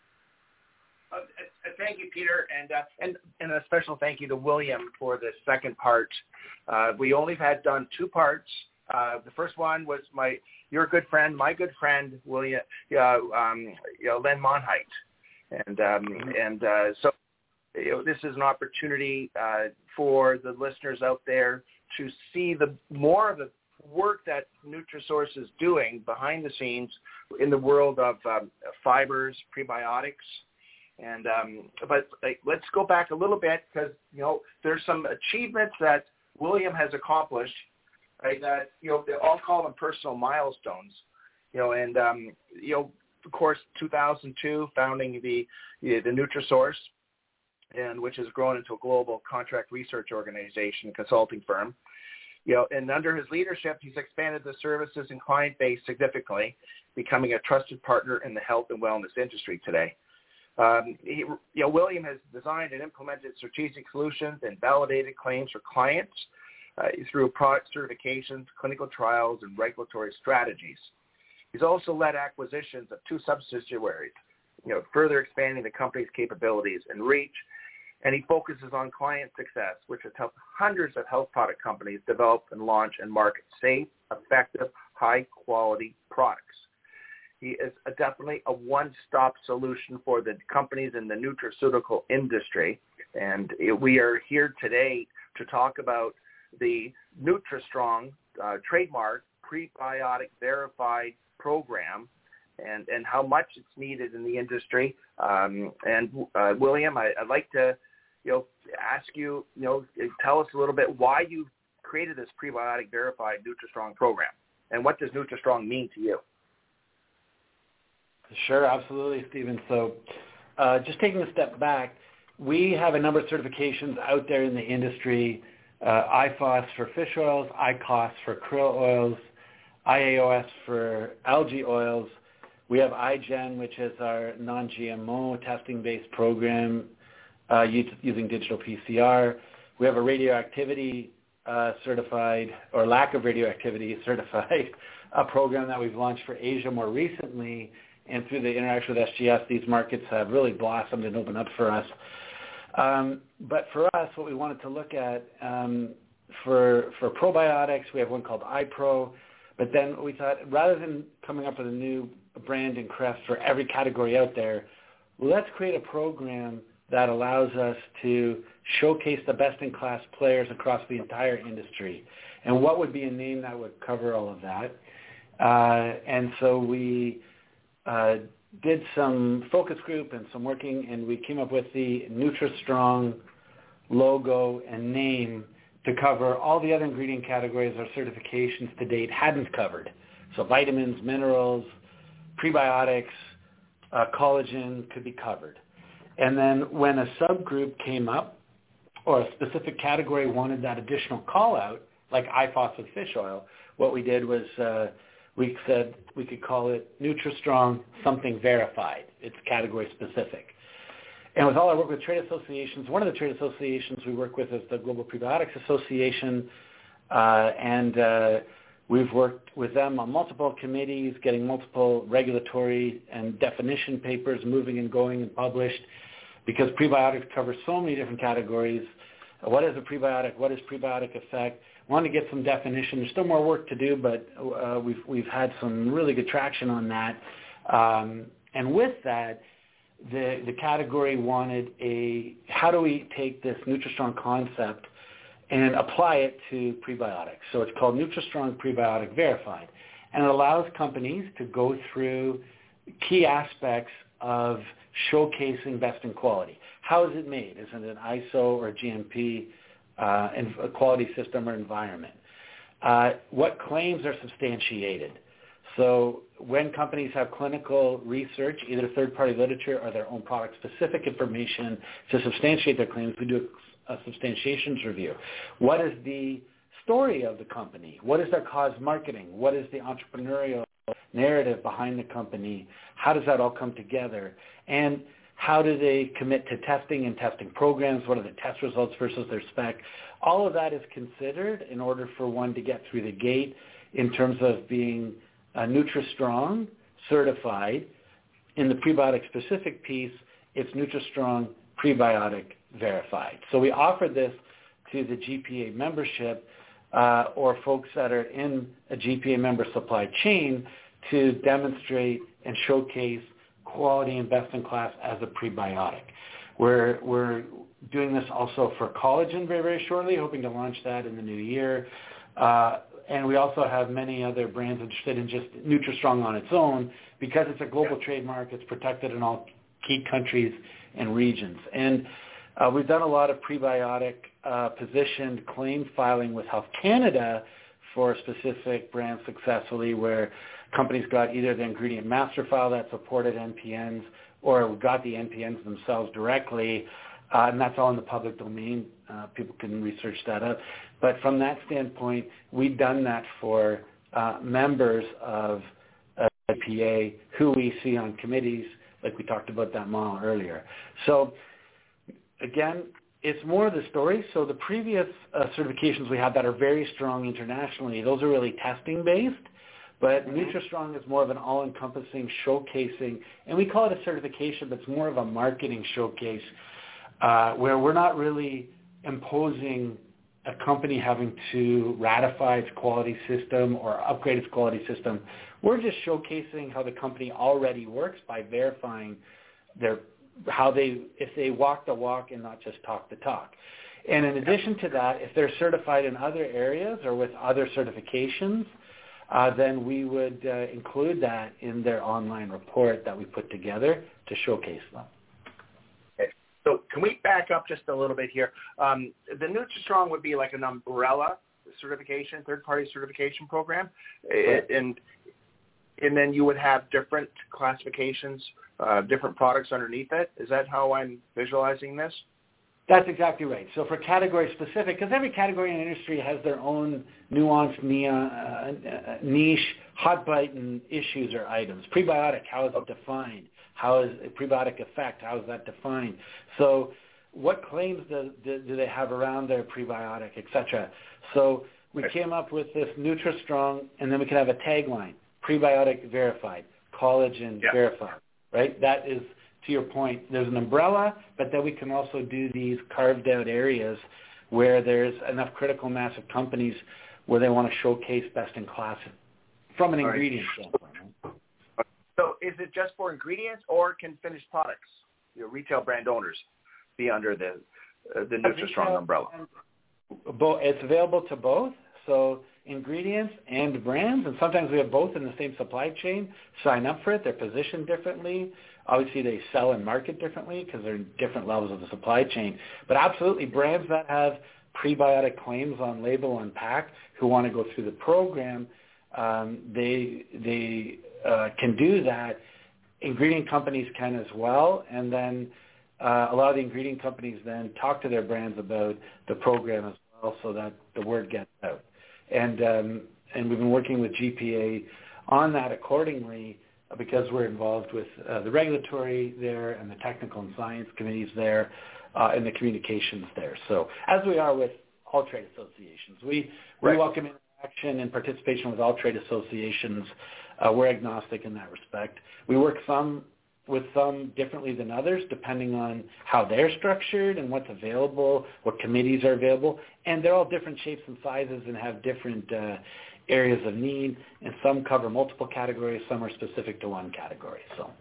Uh, uh, thank you, Peter, and, uh, and and a special thank you to William for the second part. Uh, we only had done two parts. Uh, the first one was my your good friend, my good friend, William, uh, um, you know, Len Monheit, and um, and uh, so you know, this is an opportunity uh, for the listeners out there to see the more of the work that Nutrisource is doing behind the scenes in the world of um, fibers, prebiotics. And um, but like, let's go back a little bit because you know there's some achievements that William has accomplished, right? That you know I'll call them personal milestones. You know, and um, you know, of course, two thousand two, founding the the, the Nutrisource, and which has grown into a global contract research organization, consulting firm. You know, and under his leadership, he's expanded the services and client base significantly, becoming a trusted partner in the health and wellness industry today. Um, he, you know, William has designed and implemented strategic solutions and validated claims for clients uh, through product certifications, clinical trials, and regulatory strategies. He's also led acquisitions of two subsidiaries, you know, further expanding the company's capabilities and reach. And he focuses on client success, which has helped hundreds of health product companies develop and launch and market safe, effective, high-quality products. He is a, definitely a one-stop solution for the companies in the nutraceutical industry. And we are here today to talk about the NutriStrong uh, trademark prebiotic verified program and, and how much it's needed in the industry. Um, and uh, William, I, I'd like to you know, ask you, you know, tell us a little bit why you created this prebiotic verified NutriStrong program, and what does NutriStrong mean to you? Sure, absolutely, Stephen. So uh, just taking a step back, we have a number of certifications out there in the industry, uh, I F O S for fish oils, I C O S for krill oils, I A O S for algae oils. We have iGen, which is our non-G M O testing-based program uh, using digital P C R. We have a radioactivity uh, certified, or lack of radioactivity certified, a program that we've launched for Asia more recently. And through the interaction with S G S, these markets have really blossomed and opened up for us. Um, but for us, what we wanted to look at, um, for for probiotics, we have one called iPro. But then we thought, rather than coming up with a new brand and crest for every category out there, let's create a program that allows us to showcase the best-in-class players across the entire industry. And what would be a name that would cover all of that? Uh, and so we uh, did some focus group and some working, and we came up with the NutriStrong logo and name to cover all the other ingredient categories our certifications to date hadn't covered, So vitamins, minerals, prebiotics, uh, collagen could be covered. And then when a subgroup came up or a specific category wanted that additional call-out, like iPhosphate fish oil, what we did was uh, we said we could call it NutriStrong something verified. It's category specific. And with all our work with trade associations, one of the trade associations we work with is the Global Prebiotics Association, uh, and uh, we've worked with them on multiple committees, getting multiple regulatory and definition papers moving and going and published, because prebiotics cover so many different categories. What is a prebiotic? What is prebiotic effect? We want to get some definition. There's still more work to do, but uh, we've we've had some really good traction on that. Um, and with that, the the category wanted a, how do we take this NutriStrong concept and apply it to prebiotics? So it's called NutriStrong Prebiotic Verified. And it allows companies to go through key aspects of showcasing best in quality. How is it made? Is it an I S O or G M P uh, and a quality system or environment? Uh, what claims are substantiated? So when companies have clinical research, either third-party literature or their own product-specific information to substantiate their claims, we do a, a substantiations review. What is the story of the company? What is their cause marketing? What is the entrepreneurial narrative behind the company? How does that all come together? And how do they commit to testing and testing programs? What are the test results versus their spec? All of that is considered in order for one to get through the gate in terms of being uh, NutriStrong certified. In the prebiotic specific piece, it's NutriStrong Prebiotic Verified. So we offer this to the G P A membership uh, or folks that are in a G P A member supply chain to demonstrate and showcase quality and best-in-class as a prebiotic. We're, we're doing this also for collagen very, very shortly, hoping to launch that in the new year. Uh, and we also have many other brands interested in just NutriStrong on its own because it's a global trademark. It's protected in all key countries and regions. And uh, we've done a lot of prebiotic uh, positioned claim filing with Health Canada for specific brands successfully, where companies got either the ingredient master file that supported N P Ns or got the N P Ns themselves directly, uh, and that's all in the public domain. Uh, people can research that up. But from that standpoint, we've done that for uh, members of uh, I P A who we see on committees, like we talked about that model earlier. So again, it's more of the story. So the previous uh, certifications we have that are very strong internationally, those are really testing-based. But NutriStrong is more of an all-encompassing showcasing, and we call it a certification, but it's more of a marketing showcase uh, where we're not really imposing a company having to ratify its quality system or upgrade its quality system. We're just showcasing how the company already works by verifying their how they, if they walk the walk and not just talk the talk. And in addition to that, if they're certified in other areas or with other certifications, uh, then we would uh, include that in their online report that we put together to showcase them. Okay. So can we back up just a little bit here? Um, the NutriStrong would be like an umbrella certification, third-party certification program, right. and and then you would have different classifications, uh, different products underneath it. Is that how I'm visualizing this? That's exactly right. So for category specific, because every category in the industry has their own nuanced uh, niche, hot button issues or items. Prebiotic, how is it defined? How is prebiotic effect? How is that defined? So what claims do, do, do they have around their prebiotic, et cetera? So we came up with this NutriStrong, and then we can have a tagline: prebiotic verified, collagen yeah. verified, right? That is, to your point, there's an umbrella, but then we can also do these carved out areas where there's enough critical mass of companies where they want to showcase best in class from an All ingredient right. standpoint. Right? So is it just for ingredients, or can finished products, your retail brand owners, be under the uh, the NutriStrong umbrella? It's available to both. So ingredients and brands, and sometimes we have both in the same supply chain, sign up for it. They're positioned differently. Obviously, they sell and market differently because they're in different levels of the supply chain. But absolutely, brands that have prebiotic claims on label and pack who want to go through the program, um, they they uh, can do that. Ingredient companies can as well, and then uh, a lot of the ingredient companies then talk to their brands about the program as well, so that the word gets out. And um, and we've been working with G P A on that accordingly, because we're involved with uh, the regulatory there and the technical and science committees there, uh, and the communications there. So as we are with all trade associations, we, we right. welcome interaction and participation with all trade associations. Uh, we're agnostic in that respect. We work some with some differently than others, depending on how they're structured and what's available, what committees are available, and they're all different shapes and sizes and have different uh, areas of need, and some cover multiple categories, some are specific to one category. So,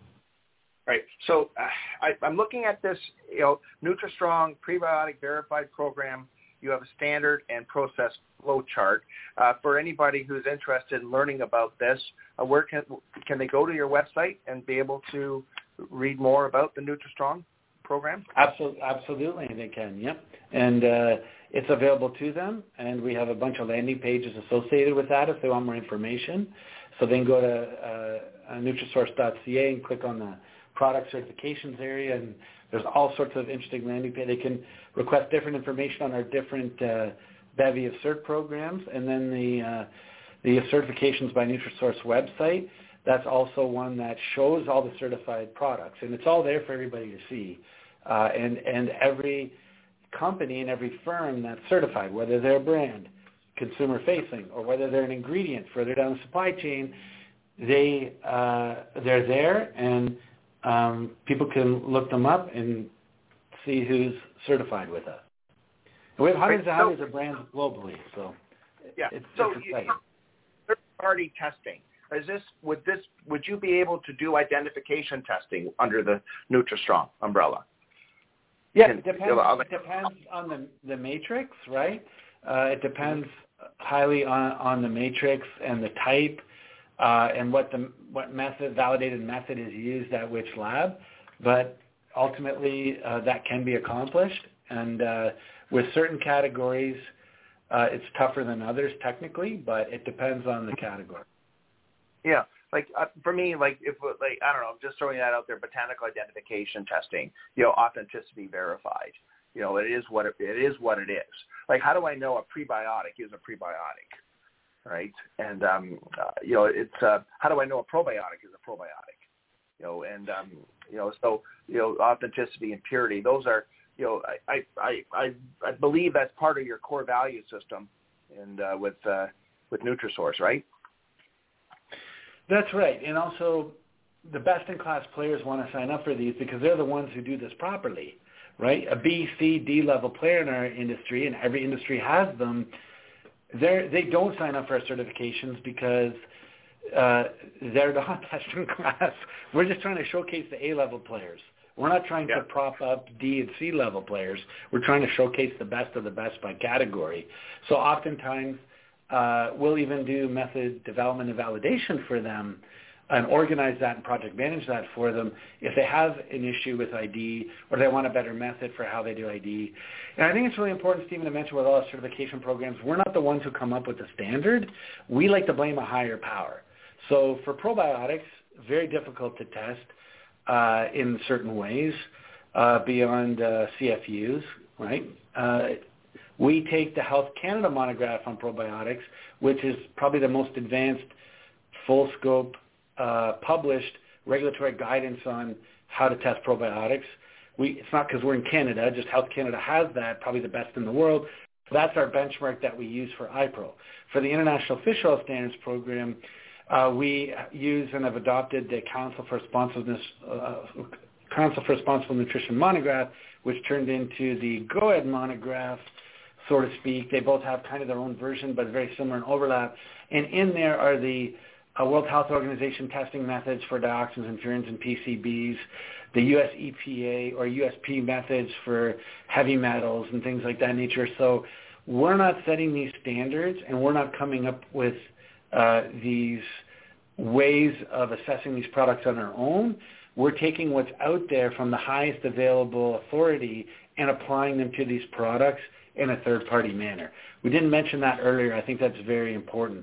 right. So uh, I, I'm looking at this, you know, NutriStrong prebiotic verified program. You have a standard and process flow chart. Uh, for anybody who's interested in learning about this, uh, where can can they go to your website and be able to read more about the NutriStrong program? Absolutely, absolutely, they can. Yep, and uh, it's available to them, and we have a bunch of landing pages associated with that if they want more information. So they can go to uh, Nutrisource dot C A and click on the product certifications area, and there's all sorts of interesting landing pages. They can request different information on our different uh, bevy of cert programs, and then the uh, the certifications by Nutrisource website. That's also one that shows all the certified products, and it's all there for everybody to see. Uh, and and every company and every firm that's certified, whether they're a brand, consumer facing, or whether they're an ingredient further down the supply chain, they uh, they're there, and um, people can look them up and see who's certified with us. And we have hundreds and hundreds of brands globally, so yeah. it's, so it's exciting. Third-party testing. Is this would this would you be able to do identification testing under the NutriStrong umbrella? Yeah, it depends, it depends on the, the matrix, right? Uh, it depends highly on, on the matrix and the type uh, and what the what method, validated method is used at which lab. But ultimately, uh, that can be accomplished. And uh, with certain categories, uh, it's tougher than others technically, but it depends on the category. Yeah. Like uh, for me, like if like I don't know, I'm just throwing that out there. Botanical identification testing, you know, authenticity verified. You know, it is what it, it is what it is. Like, how do I know a prebiotic is a prebiotic, right? And um, uh, you know, it's uh, how do I know a probiotic is a probiotic? You know, and um, you know, so you know, authenticity and purity. Those are, you know, I I I I believe that's part of your core value system, and uh, with uh, with Nutrisource, right? That's right. And also the best-in-class players want to sign up for these because they're the ones who do this properly, right? A B, C, D level player in our industry, and every industry has them, they're, they don't sign up for our certifications because uh, they're not best-in-class. We're just trying to showcase the A-level players. We're not trying yeah. to prop up D and C level players. We're trying to showcase the best of the best by category. So oftentimes, Uh, we'll even do method development and validation for them and organize that and project manage that for them if they have an issue with I D or they want a better method for how they do I D. And I think it's really important, Stephen, to mention with all our certification programs, we're not the ones who come up with the standard. We like to blame a higher power. So for probiotics, very difficult to test uh, in certain ways uh, beyond uh, C F Us, right? Uh, We take the Health Canada monograph on probiotics, which is probably the most advanced, full-scope, uh, published regulatory guidance on how to test probiotics. We, it's not because we're in Canada, just Health Canada has that, probably the best in the world. So that's our benchmark that we use for I P R O. For the International Fish Oil Standards Program, uh, we use and have adopted the Council for Responsiveness, uh, Council for Responsible Nutrition monograph, which turned into the GOED monograph, so to speak. They both have kind of their own version, but very similar in overlap. And in there are the uh, World Health Organization testing methods for dioxins and furans and P C Bs, the U S E P A or U S P methods for heavy metals and things like that nature. So we're not setting these standards, and we're not coming up with uh, these ways of assessing these products on our own. We're taking what's out there from the highest available authority and applying them to these products in a third-party manner. We didn't mention that earlier. I think that's very important.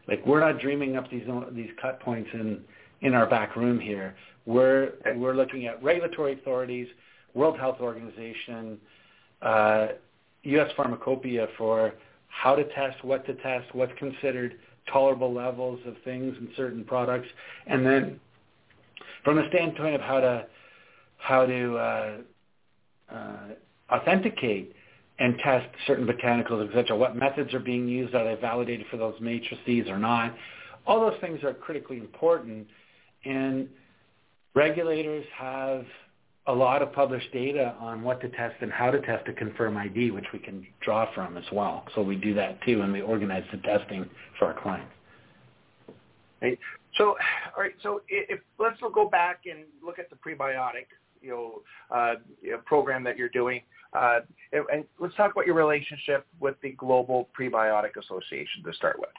Like, we're not dreaming up these these cut points in, in our back room here. We're we're looking at regulatory authorities, World Health Organization, uh, U S Pharmacopoeia for how to test, what to test, what's considered tolerable levels of things in certain products, and then from the standpoint of how to how to uh, uh, authenticate and test certain botanicals, et cetera. What methods are being used? Are they validated for those matrices or not? All those things are critically important, and regulators have a lot of published data on what to test and how to test to confirm I D, which we can draw from as well. So we do that too, and we organize the testing for our clients. Right. So, all right. So, if let's go back and look at the prebiotic, you know, uh, you know, program that you're doing, uh, and, and let's talk about your relationship with the Global Prebiotic Association to start with.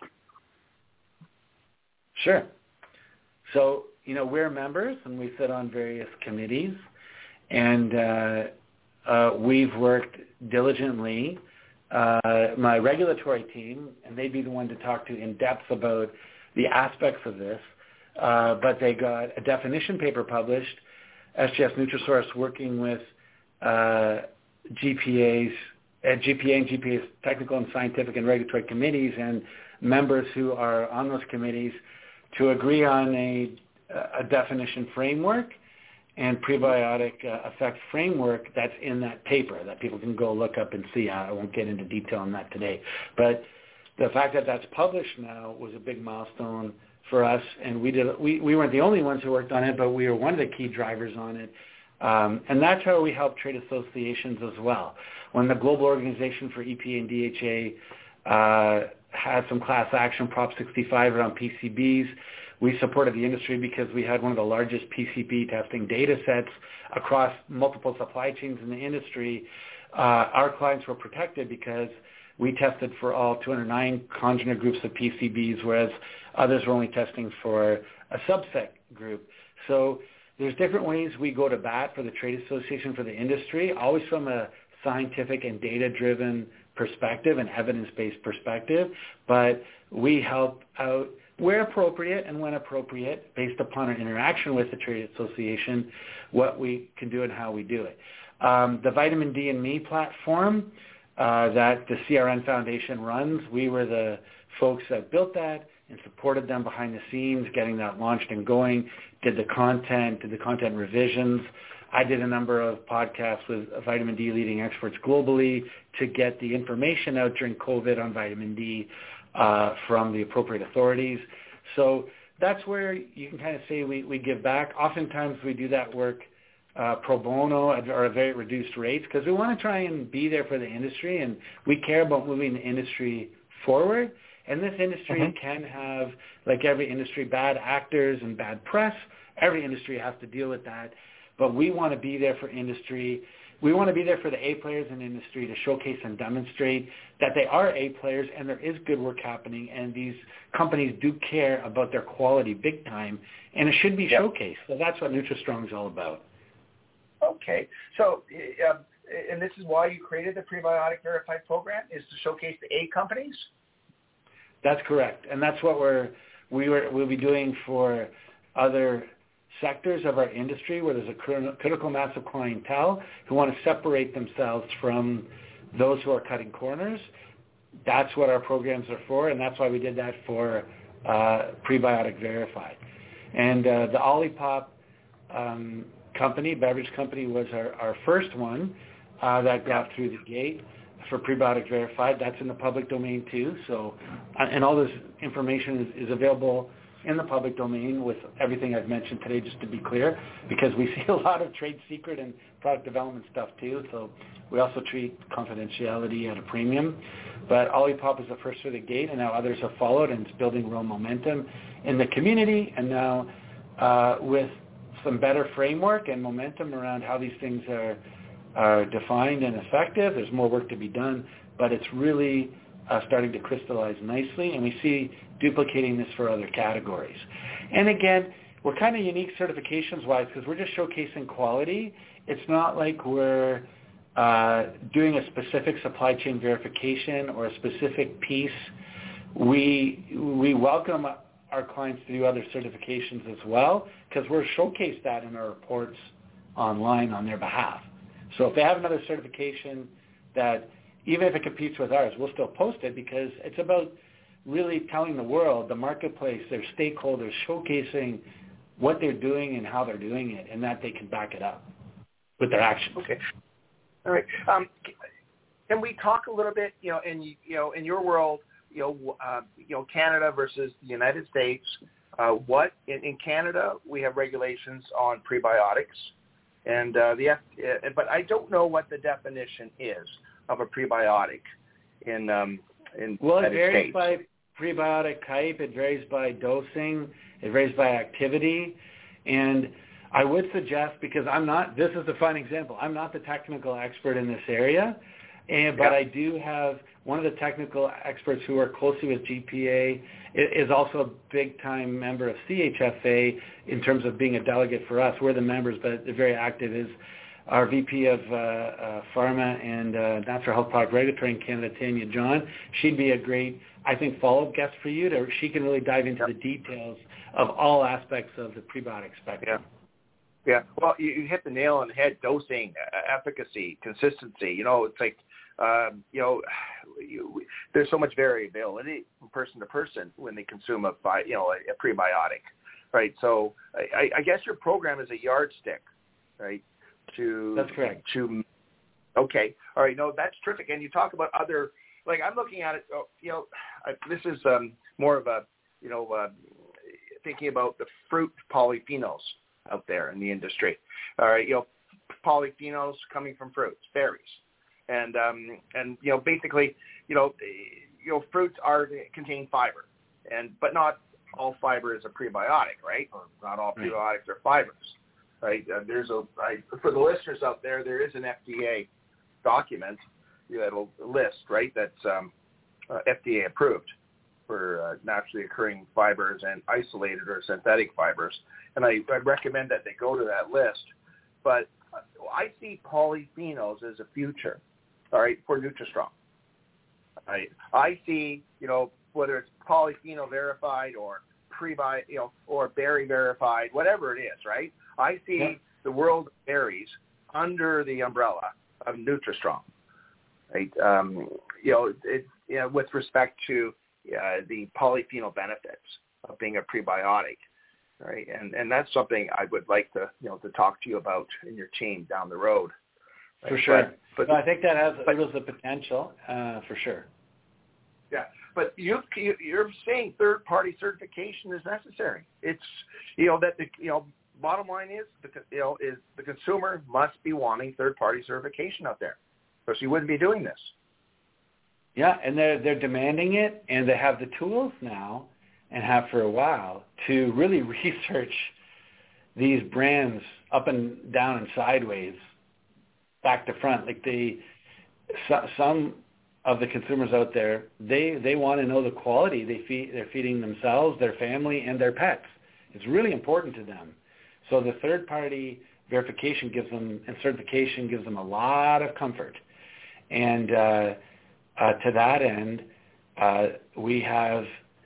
Sure. So, you know, we're members and we sit on various committees, and uh, uh, we've worked diligently. Uh, my regulatory team, and they'd be the one to talk to in depth about the aspects of this, uh, but they got a definition paper published, S G S Nutrisource working with uh, G P A's, uh, G P A and G P A's technical and scientific and regulatory committees and members who are on those committees to agree on a, a definition framework and prebiotic uh, effect framework that's in that paper that people can go look up and see. I won't get into detail on that today. But the fact that that's published now was a big milestone for us, and we did. We, we weren't the only ones who worked on it, but we were one of the key drivers on it. Um, and that's how we help trade associations as well. When the Global Organization for E P A and D H A uh, had some class action Prop sixty-five around P C Bs, we supported the industry because we had one of the largest P C B testing data sets across multiple supply chains in the industry. Uh, our clients were protected because we tested for all two hundred nine congenite groups of P C Bs, whereas others were only testing for a subset group. So there's different ways we go to bat for the trade association, for the industry, always from a scientific and data-driven perspective and evidence-based perspective, but we help out where appropriate and when appropriate, based upon our interaction with the trade association, what we can do and how we do it. Um, the Vitamin D and Me platform uh, that the C R N Foundation runs, we were the folks that built that and supported them behind the scenes, getting that launched and going, did the content, did the content revisions. I did a number of podcasts with vitamin D leading experts globally to get the information out during COVID on vitamin D uh, from the appropriate authorities. So that's where you can kind of say we, we give back. Oftentimes we do that work uh, pro bono at, or at very reduced rates because we want to try and be there for the industry, and we care about moving the industry forward. And this industry mm-hmm. can have, like every industry, bad actors and bad press. Every industry has to deal with that. But we want to be there for industry. We want to be there for the A players in industry to showcase and demonstrate that they are A players and there is good work happening, and these companies do care about their quality big time, and it should be yep. showcased. So that's what NutriStrong is all about. Okay. So, uh, and this is why you created the Prebiotic Verified program, is to showcase the A companies? That's correct, and that's what we're we were we'll be doing for other sectors of our industry where there's a critical mass of clientele who want to separate themselves from those who are cutting corners. That's what our programs are for, and that's why we did that for uh, Prebiotic Verified. And uh, the Olipop um, company, beverage company, was our, our first one uh, that got through the gate for Prebiotic Verified. That's in the public domain too. So, and all this information is, is available in the public domain with everything I've mentioned today, just to be clear, because we see a lot of trade secret and product development stuff too. So we also treat confidentiality at a premium. But Olipop is the first through the gate, and now others have followed, and it's building real momentum in the community. And now uh, with some better framework and momentum around how these things are are defined and effective. There's more work to be done, but it's really uh, starting to crystallize nicely, and we see duplicating this for other categories. And again, we're kind of unique certifications-wise because we're just showcasing quality. It's not like we're uh, doing a specific supply chain verification or a specific piece we we welcome our clients to do other certifications as well, because we're showcase that in our reports online on their behalf. So if they have another certification that, even if it competes with ours, we'll still post it, because it's about really telling the world, the marketplace, their stakeholders, showcasing what they're doing and how they're doing it, and that they can back it up with their actions. Okay. All right. Um, can we talk a little bit, you know, in you know, in your world, you know, uh, you know, Canada versus the United States? Uh, what in, in Canada we have regulations on prebiotics, and uh, the F, uh, but I don't know what the definition is of a prebiotic in um, in well, the it United varies States. by prebiotic type. It varies by dosing. It varies by activity, and I would suggest, because I'm not, this is a fun example, I'm not the technical expert in this area, and but yeah. I do have one of the technical experts who work closely with G P A, is also a big-time member of C H F A in terms of being a delegate for us. We're the members, but they're very active, is our V P of uh, uh, Pharma and uh, Natural Health Product Regulatory in Canada, Tanya John. She'd be a great, I think, follow-up guest for you. To, she can really dive into yep. the details of all aspects of the prebiotic spectrum. Yeah. Yeah, well, you, you hit the nail on the head. Dosing, uh, efficacy, consistency. You know, it's like, um, you know, you, there's so much variability from person to person when they consume a, you know, a, a prebiotic, right? So I, I guess your program is a yardstick, right? To that's correct. To okay, all right. No, that's terrific. And you talk about other, like I'm looking at it. You know, I, this is um, more of a, you know, uh, thinking about the fruit polyphenols out there in the industry. All right, you know, polyphenols coming from fruits, berries, and um, and you know, basically, you know, you know, fruits are contain fiber, and but not all fiber is a prebiotic, right? Or not all prebiotics right. are fibers, right? Uh, there's a I, for the listeners out there, there is an F D A document that'll list, right? That's um, uh, F D A approved for uh, naturally occurring fibers and isolated or synthetic fibers. And I, I recommend that they go to that list. But I see polyphenols as a future, all right, for Nutristrong. I, I see, you know, whether it's polyphenol verified or prebi, you know, or berry verified, whatever it is, right? I see yeah. the world of berries under the umbrella of Nutristrong, right? Um, you know, it, you know, with respect to uh, the polyphenol benefits of being a prebiotic. Right, and and that's something I would like to you know to talk to you about in your team down the road. Right? For sure, but, but no, I think that has but, it was the potential uh, for sure. Yeah, but you, you you're saying third party certification is necessary. It's you know that the you know bottom line is the you know is the consumer must be wanting third party certification out there, or she wouldn't be doing this. Yeah, and they're they're demanding it, and they have the tools now, and have for a while, to really research these brands up and down and sideways, back to front. Like they, some of the consumers out there, they, they want to know the quality they feed, they're feeding themselves, their family, and their pets. It's really important to them. So the third-party verification gives them, and certification gives them a lot of comfort. And uh, uh, to that end, uh, we have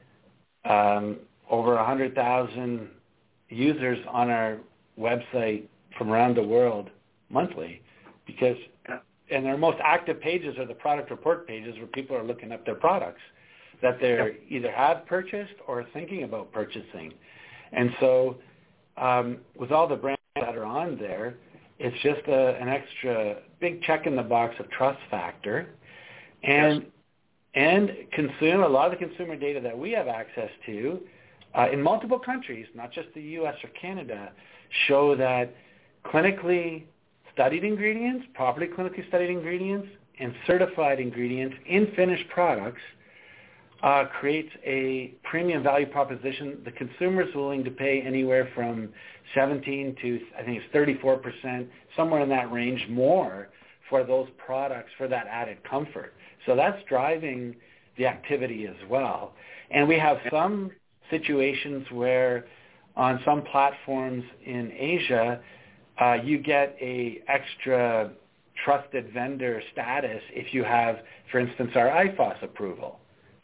Um, over one hundred thousand users on our website from around the world monthly, because, and their most active pages are the product report pages where people are looking up their products that they yep. either have purchased or thinking about purchasing. And so um, with all the brands that are on there, it's just a, an extra big check in the box of trust factor. And yes. And consume a lot of the consumer data that we have access to uh, in multiple countries, not just the U S or Canada, show that clinically studied ingredients, properly clinically studied ingredients, and certified ingredients in finished products uh, creates a premium value proposition. The consumer is willing to pay anywhere from seventeen to, I think it's thirty-four percent, somewhere in that range more for those products for that added comfort. So that's driving the activity as well. And we have some situations where on some platforms in Asia, uh, you get a extra trusted vendor status if you have, for instance, our I F O S approval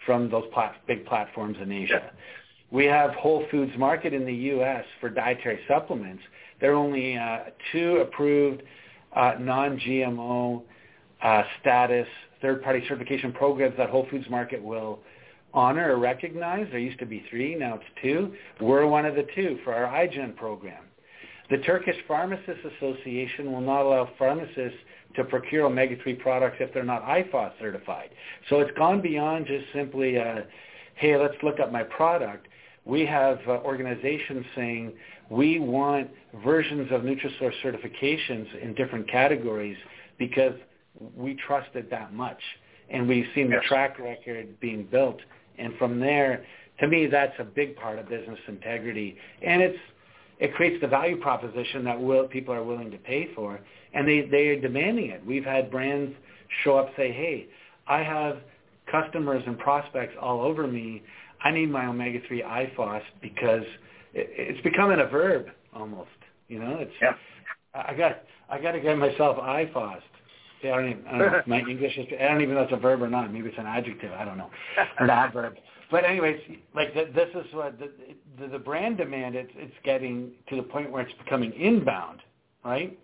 from those plat- big platforms in Asia. Yeah. We have Whole Foods Market in the U S for dietary supplements. There are only uh, two approved uh, non-G M O uh, status third-party certification programs that Whole Foods Market will honor or recognize. There used to be three, now it's two. We're one of the two for our iGen program. The Turkish Pharmacists Association will not allow pharmacists to procure omega three products if they're not I F O S certified. So it's gone beyond just simply, uh, hey, let's look up my product. We have uh, organizations saying we want versions of Nutrisource certifications in different categories because we trust it that much. And we've seen the track record being built. And from there, to me, that's a big part of business integrity. And it's it creates the value proposition that will, people are willing to pay for. And they, they are demanding it. We've had brands show up say, hey, I have customers and prospects all over me. I need my omega three I F O S because it, it's becoming a verb almost. You know, it's yeah. I got I got to get myself I F O S. I don't even, I don't know if my English is, I don't even know if it's a verb or not. Maybe it's an adjective. I don't know. Or an adverb. But anyways, like the, this is what the, the, the brand demand, it's, it's getting to the point where it's becoming inbound, right?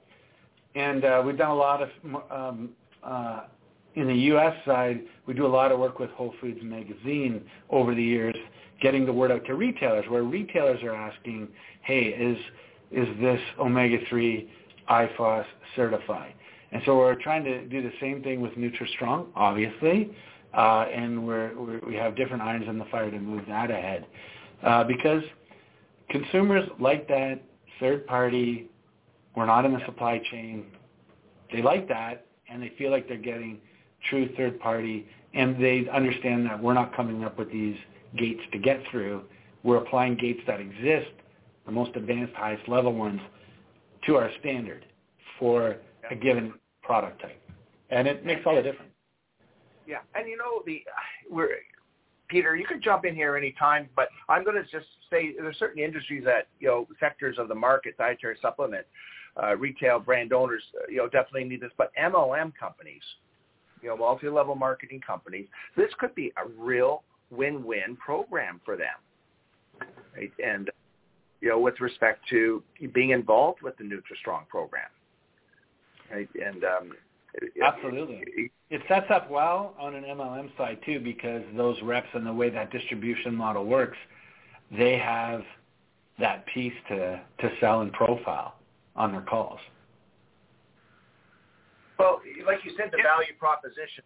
And uh, we've done a lot of, um, uh, in the U S side, we do a lot of work with Whole Foods Magazine over the years, getting the word out to retailers, where retailers are asking, hey, is is this omega three I F O S certified? And so we're trying to do the same thing with NutriStrong, obviously, uh, and we're, we're, we have different irons in the fire to move that ahead uh, because consumers like that third party. We're not in the supply chain. They like that, and they feel like they're getting true third party, and they understand that we're not coming up with these gates to get through. We're applying gates that exist, the most advanced, highest level ones, to our standard for a given product type, and it makes all the difference. Yeah, and you know, the we're Peter, you could jump in here any time, but I'm going to just say there's certain industries that, you know, sectors of the market, dietary supplement, uh, retail brand owners, uh, you know, definitely need this, but M L M companies, you know, multi-level marketing companies, this could be a real win-win program for them, right? And, you know, with respect to being involved with the NutriStrong program. Right? And um, absolutely, it, it sets up well on an M L M side too, because those reps and the way that distribution model works, they have that piece to, to sell and profile on their calls. Well, like you said, the yeah. value proposition.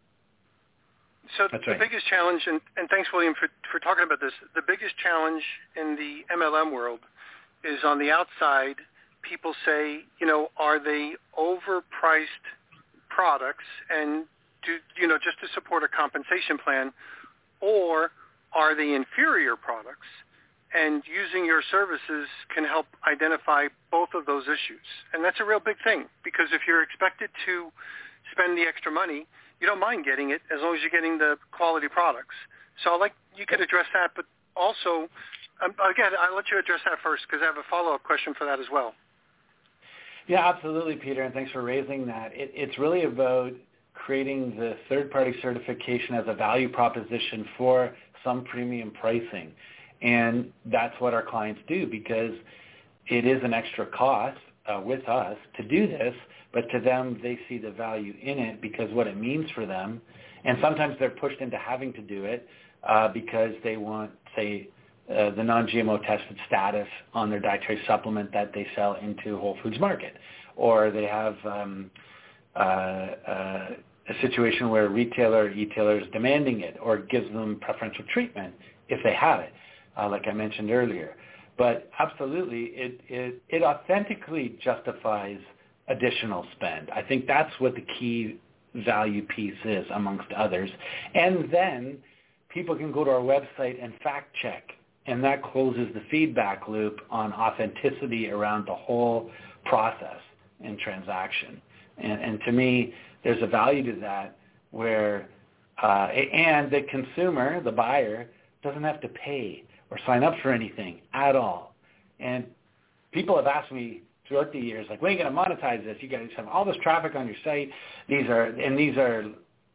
So That's the right. biggest challenge, and, and thanks, William, for, for talking about this, the biggest challenge in the M L M world is on the outside. People say, you know, are they overpriced products and do, you know, just to support a compensation plan, or are they inferior products? And using your services can help identify both of those issues. And that's a real big thing, because if you're expected to spend the extra money, you don't mind getting it as long as you're getting the quality products. So I'd like you could address that, but also, um, again, I'll let you address that first because I have a follow-up question for that as well. Yeah, absolutely, Peter, and thanks for raising that. It, it's really about creating the third-party certification as a value proposition for some premium pricing. And that's what our clients do, because it is an extra cost uh, with us to do this, but to them, they see the value in it because what it means for them. And sometimes they're pushed into having to do it uh, because they want, say, Uh, the non-G M O tested status on their dietary supplement that they sell into Whole Foods Market, or they have um, uh, uh, a situation where a retailer or e-tailer is demanding it or gives them preferential treatment if they have it, uh, like I mentioned earlier. But absolutely, it, it, it authentically justifies additional spend. I think that's what the key value piece is, amongst others. And then people can go to our website and fact check, and that closes the feedback loop on authenticity around the whole process and transaction. And, and to me, there's a value to that where, uh, and the consumer, the buyer, doesn't have to pay or sign up for anything at all. And people have asked me throughout the years, like, when are you going to monetize this? You guys have all this traffic on your site. These are, and these are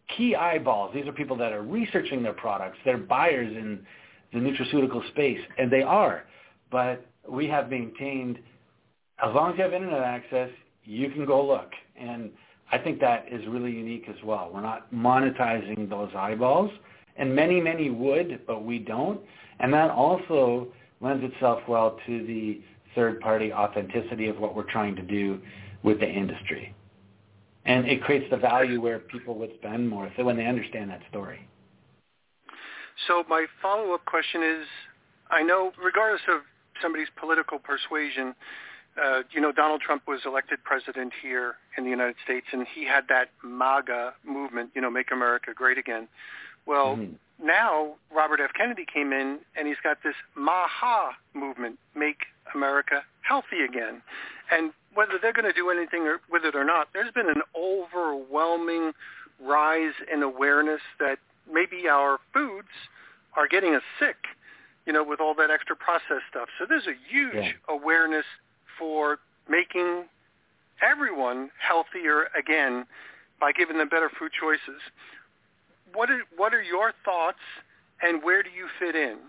key eyeballs. These are people that are researching their products. They're buyers in the nutraceutical space, and they are. But we have maintained, as long as you have internet access, you can go look. And I think that is really unique as well. We're not monetizing those eyeballs, and many, many would, but we don't. And that also lends itself well to the third-party authenticity of what we're trying to do with the industry. And it creates the value where people would spend more so when they understand that story. So my follow-up question is, I know regardless of somebody's political persuasion, uh, you know, Donald Trump was elected president here in the United States, and he had that MAGA movement, you know, Make America Great Again. Well, mm-hmm. now Robert F. Kennedy came in, and he's got this MAHA movement, Make America Healthy Again. And whether they're going to do anything with it or not, there's been an overwhelming rise in awareness that maybe our foods are getting us sick, you know, with all that extra processed stuff. So there's a huge yeah. awareness for making everyone healthier again by giving them better food choices. What are, what are your thoughts, and where do you fit in?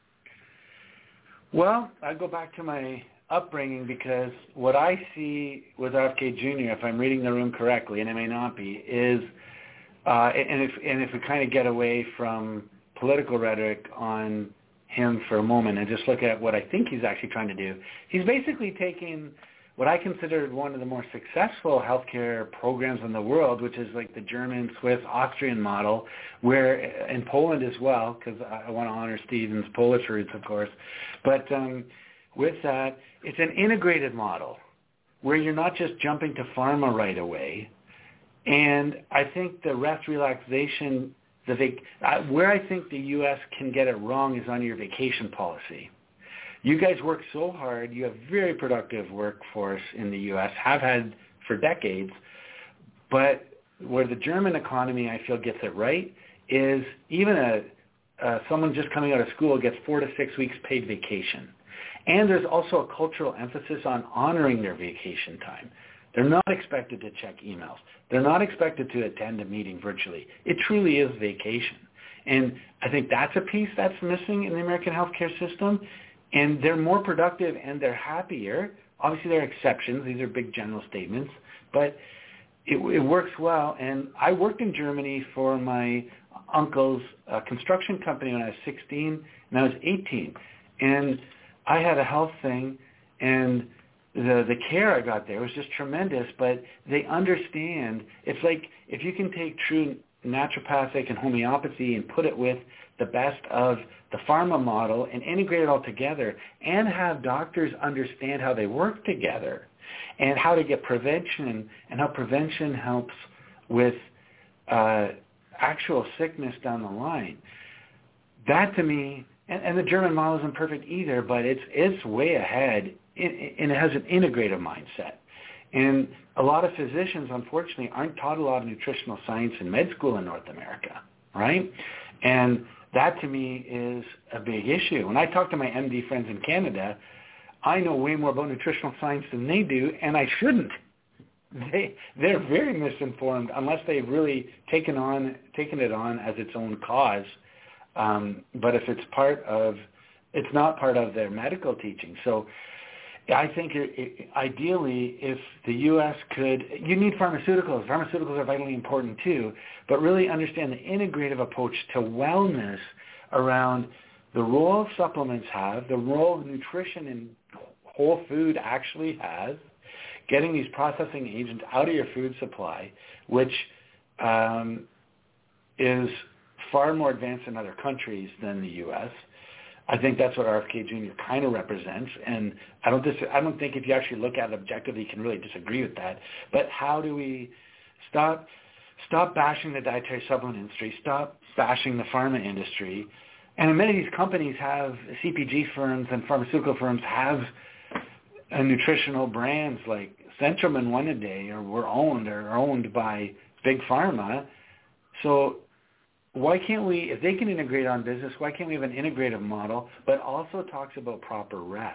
Well, I go back to my upbringing, because what I see with R F K Junior, if I'm reading the room correctly, and it may not be, is, uh, and, if, and if we kind of get away from political rhetoric on him for a moment and just look at what I think he's actually trying to do, he's basically taking what I considered one of the more successful healthcare programs in the world, which is like the German, Swiss, Austrian model, where in Poland as well, because I want to honor Stephen's Polish roots, of course, but um, with that, it's an integrated model where you're not just jumping to pharma right away. And I think the rest relaxation, the vac- uh, where I think the U S can get it wrong is on your vacation policy. You guys work so hard. You have very productive workforce in the U S, have had for decades. But where the German economy, I feel, gets it right is even a uh, someone just coming out of school gets four to six weeks paid vacation. And there's also a cultural emphasis on honoring their vacation time. They're not expected to check emails. They're not expected to attend a meeting virtually. It truly is vacation. And I think that's a piece that's missing in the American healthcare system. And they're more productive and they're happier. Obviously, there are exceptions. These are big general statements. But it, it works well. And I worked in Germany for my uncle's uh, construction company when I was sixteen, and I was eighteen. And I had a health thing, and the the care I got there was just tremendous, but they understand. It's like if you can take true naturopathic and homeopathy and put it with the best of the pharma model and integrate it all together and have doctors understand how they work together and how to get prevention and how prevention helps with uh, actual sickness down the line. That to me, and, and the German model isn't perfect either, but it's it's way ahead, and it has an integrative mindset. And a lot of physicians, unfortunately, aren't taught a lot of nutritional science in med school in North America, right? And that to me is a big issue. When I talk to my M D friends in Canada, I know way more about nutritional science than they do, and I shouldn't. They they're very misinformed unless they've really taken on taken it on as its own cause. Um, but if it's part of, it's not part of their medical teaching. So I think it, it, ideally, if the U S could, you need pharmaceuticals. Pharmaceuticals are vitally important too, but really understand the integrative approach to wellness around the role supplements have, the role nutrition in whole food actually has, getting these processing agents out of your food supply, which um, is far more advanced in other countries than the U S. I think that's what R F K Junior kind of represents, and I don't dis- I don't think if you actually look at it objectively, you can really disagree with that. But how do we stop stop bashing the dietary supplement industry, stop bashing the pharma industry? And many of these companies have, C P G firms and pharmaceutical firms have a nutritional brands like Centrum and One A Day, or were owned or are owned by big pharma. So why can't we, if they can integrate on business, why can't we have an integrative model, but also talks about proper rest?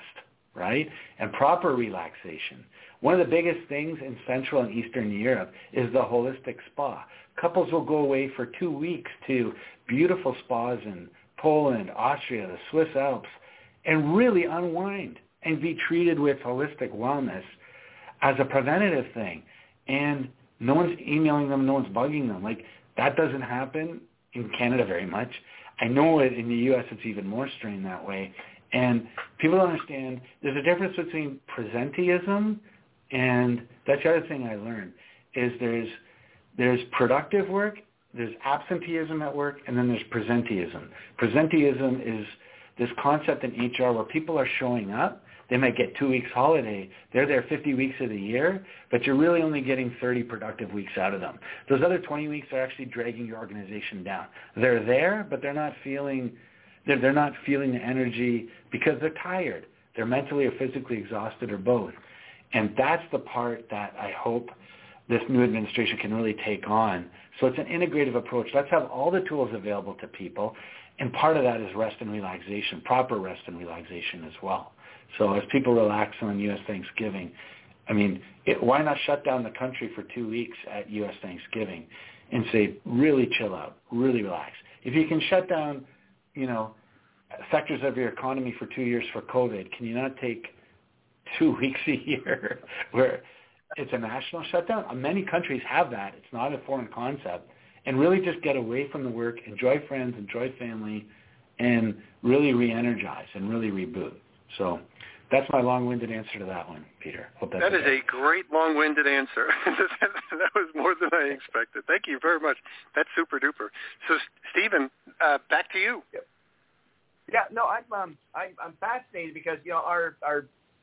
right? And proper relaxation. One of the biggest things in Central and Eastern Europe is the holistic spa. Couples will go away for two weeks to beautiful spas in Poland, Austria, the Swiss Alps, and really unwind and be treated with holistic wellness as a preventative thing. And no one's emailing them, no one's bugging them. Like, that doesn't happen in Canada very much. I know it in the U S it's even more strained that way. And people don't understand there's a difference between presenteeism and that's the other thing I learned is there's there's productive work, there's absenteeism at work, and then there's presenteeism. Presenteeism is this concept in H R where people are showing up. They might get two weeks holiday. They're there fifty weeks of the year, but you're really only getting thirty productive weeks out of them. Those other twenty weeks are actually dragging your organization down. They're there, but they're not feeling they're, they're not feeling the energy because they're tired. They're mentally or physically exhausted or both. And that's the part that I hope this new administration can really take on. So it's an integrative approach. Let's have all the tools available to people, and part of that is rest and relaxation, proper rest and relaxation as well. So as people relax on U S Thanksgiving, I mean, it, why not shut down the country for two weeks at U S Thanksgiving and say, really chill out, really relax. If you can shut down, you know, sectors of your economy for two years for COVID, can you not take two weeks a year where it's a national shutdown? Many countries have that. It's not a foreign concept. And really just get away from the work, enjoy friends, enjoy family, and really re-energize and really reboot. So that's my long-winded answer to that one, Peter. Hope that's that is okay. a great long-winded answer. That was more than I expected. Thank you very much. That's super duper. So, Stephen, uh, back to you. Yeah, no, I'm um, I'm, I'm fascinated because you know our our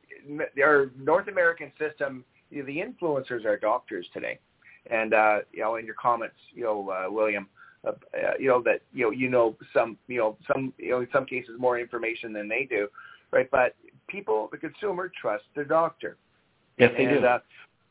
our North American system, you know, the influencers are doctors today, and uh, you know, in your comments, you know, uh, William, uh, uh, you know that you know you know some you know some you know in some cases more information than they do. Right, but people, the consumer, trust their doctor. Yes, they and, do. Uh,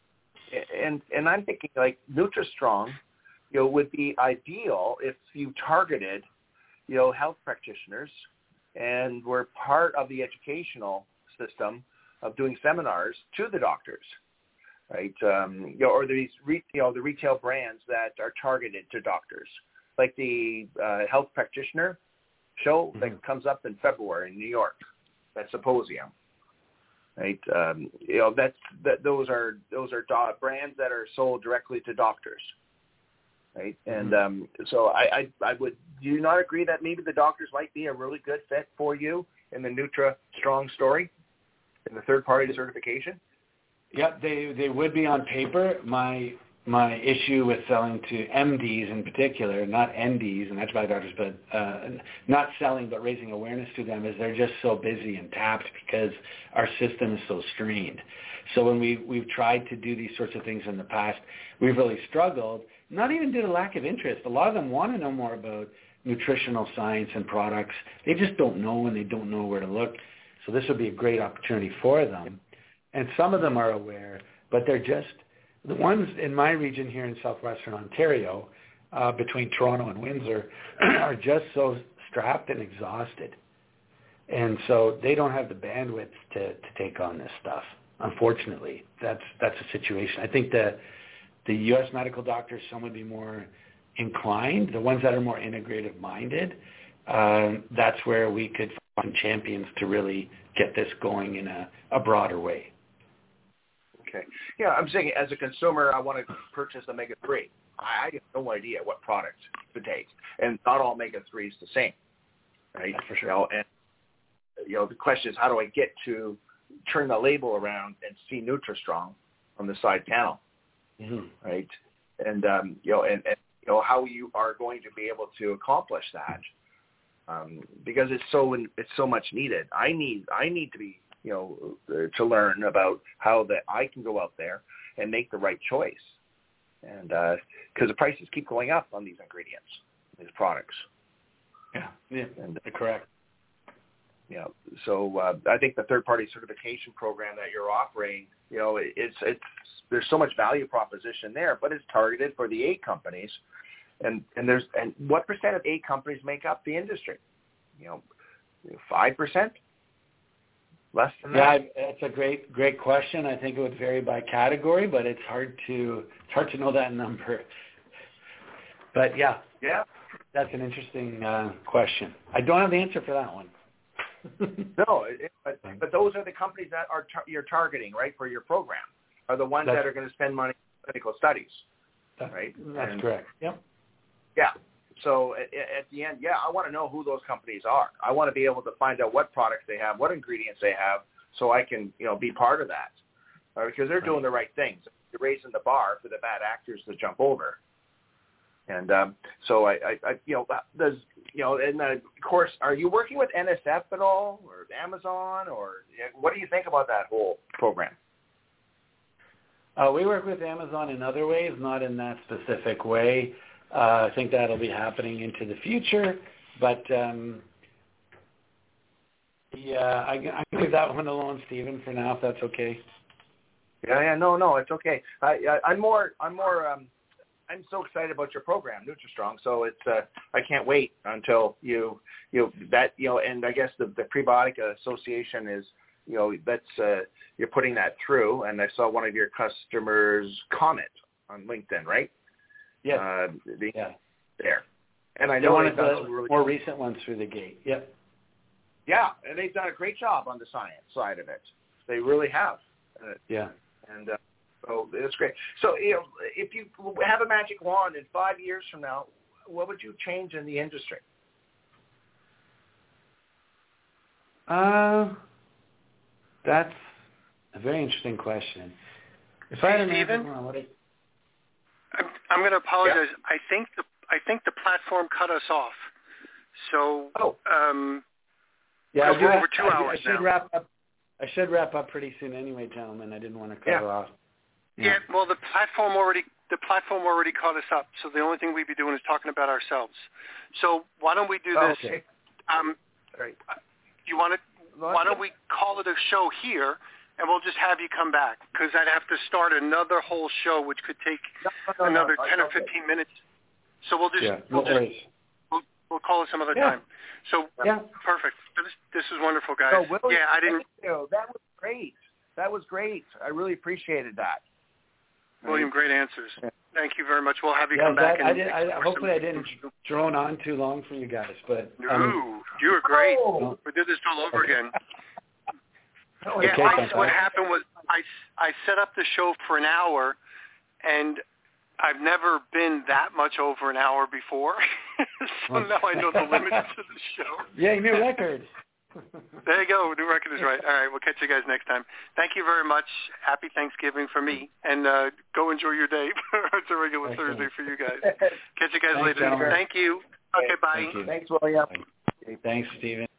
and and I'm thinking like NutriStrong, you know, would be ideal if you targeted, you know, health practitioners, and were part of the educational system of doing seminars to the doctors, right? Um, you know, or these re- you know the retail brands that are targeted to doctors, like the uh, health practitioner show mm-hmm. that comes up in February in New York. That symposium, right? Um, you know, that's that. Those are those are do- brands that are sold directly to doctors, right? And mm-hmm. um, so I, I, I would. Do you not agree that maybe the doctors might be a really good fit for you in the NutriStrong story, in the third-party certification? Yeah, they they would be on paper. My my issue with selling to M Ds in particular, not N Ds and natural doctors, but uh, not selling but raising awareness to them is they're just so busy and tapped because our system is so strained. So when we, we've tried to do these sorts of things in the past, we've really struggled, not even due to lack of interest. A lot of them want to know more about nutritional science and products. They just don't know and they don't know where to look. So this would be a great opportunity for them. And some of them are aware, but they're just, the ones in my region here in southwestern Ontario, uh, between Toronto and Windsor, are just so strapped and exhausted. And so they don't have the bandwidth to, to take on this stuff, unfortunately. That's that's the situation. I think the, the U S medical doctors, some would be more inclined, the ones that are more integrative-minded, uh, that's where we could find champions to really get this going in a, a broader way. Okay. Yeah, I'm saying as a consumer, I want to purchase omega three. I have no idea what product to take, and not all omega three is the same, right? That's for sure. You know, and you know, the question is, how do I get to turn the label around and see NutriStrong on the side panel, mm-hmm. right? And um, you know, and, and you know how you are going to be able to accomplish that, um, because it's so it's so much needed. I need I need to be. you know, to learn about how that I can go out there and make the right choice. And because uh, the prices keep going up on these ingredients, these products. Yeah, yeah, and, correct. You know, so uh, I think the third-party certification program that you're offering, you know, it's it's there's so much value proposition there, but it's targeted for the eight companies. And, and there's and what percent of eight companies make up the industry? You know, five percent? Less than yeah, that? Yeah, it's a great, great question. I think it would vary by category, but it's hard to it's hard to know that number. But yeah, yeah, that's an interesting uh, question. I don't have the answer for that one. no, it, but, but those are the companies that are tar- you're targeting, right, for your program, are the ones that's, that are going to spend money on clinical studies, that, right? That's and, correct. Yep. Yeah. So at, at the end, yeah, I want to know who those companies are. I want to be able to find out what products they have, what ingredients they have, so I can, you know, be part of that, uh, because they're right. doing the right things. They're raising the bar for the bad actors to jump over. And um, so I, I, I, you know, does, you know, and uh, of course, are you working with N S F at all, or Amazon, or what do you think about that whole program? Uh, we work with Amazon in other ways, not in that specific way. Uh, I think that'll be happening into the future, but um, yeah, I, I can leave that one alone, Stephen, for now, if that's okay. Yeah, yeah, no, no, it's okay. I, I, I'm more, I'm more. Um, I'm so excited about your program, NutriStrong. So it's uh, I can't wait until you you that you know. And I guess the, the Prebiotic Association is you know that's uh, you're putting that through. And I saw one of your customers comment on LinkedIn, right? Yeah. Uh, the, yeah. There. And I know one they've of done the some really more recent ones through the gate. Yep. Yeah, and they've done a great job on the science side of it. They really have. Uh, yeah. And. Uh, So it's great. So, you know, if you have a magic wand in five years from now, what would you change in the industry? Uh, that's a very interesting question. If I had an Stephen, answer, what I... I'm, I'm going to apologize. Yeah. I think the I think the platform cut us off. So, oh. um, yeah, we're over two I, hours I should now. wrap up. I should wrap up pretty soon, anyway, gentlemen. I didn't want to cut yeah. her off. Yeah. yeah, well, the platform already the platform already caught us up. So the only thing we'd be doing is talking about ourselves. So why don't we do this? Okay. Um, Right. You want to? Why don't we call it a show here, and we'll just have you come back, because I'd have to start another whole show, which could take no, no, another no, ten no, or fifteen okay. minutes. So we'll just yeah, we'll no just worries. we'll, we'll call it some other yeah. time. So yeah, perfect. This, this is wonderful, guys. So, William, yeah, I didn't. You know, that was great. That was great. I really appreciated that. William, great answers. Thank you very much. We'll have you yeah, come back. That, and I did, I, hopefully I didn't drone on too long for you guys, but um, no, you were great. Oh. We did this all over again. Oh, yeah, okay, I, what happened was I, I set up the show for an hour, and I've never been that much over an hour before. So now I know the limits to the show. Yeah, new record. There you go. New record is right. All right, we'll catch you guys next time. Thank you very much. Happy Thanksgiving for me, and uh, go enjoy your day. It's a regular Thanks, Thursday man. for you guys. Catch you guys Thanks, later. gentlemen. Thank you. Okay, bye. Thanks, William. Thanks, Stephen.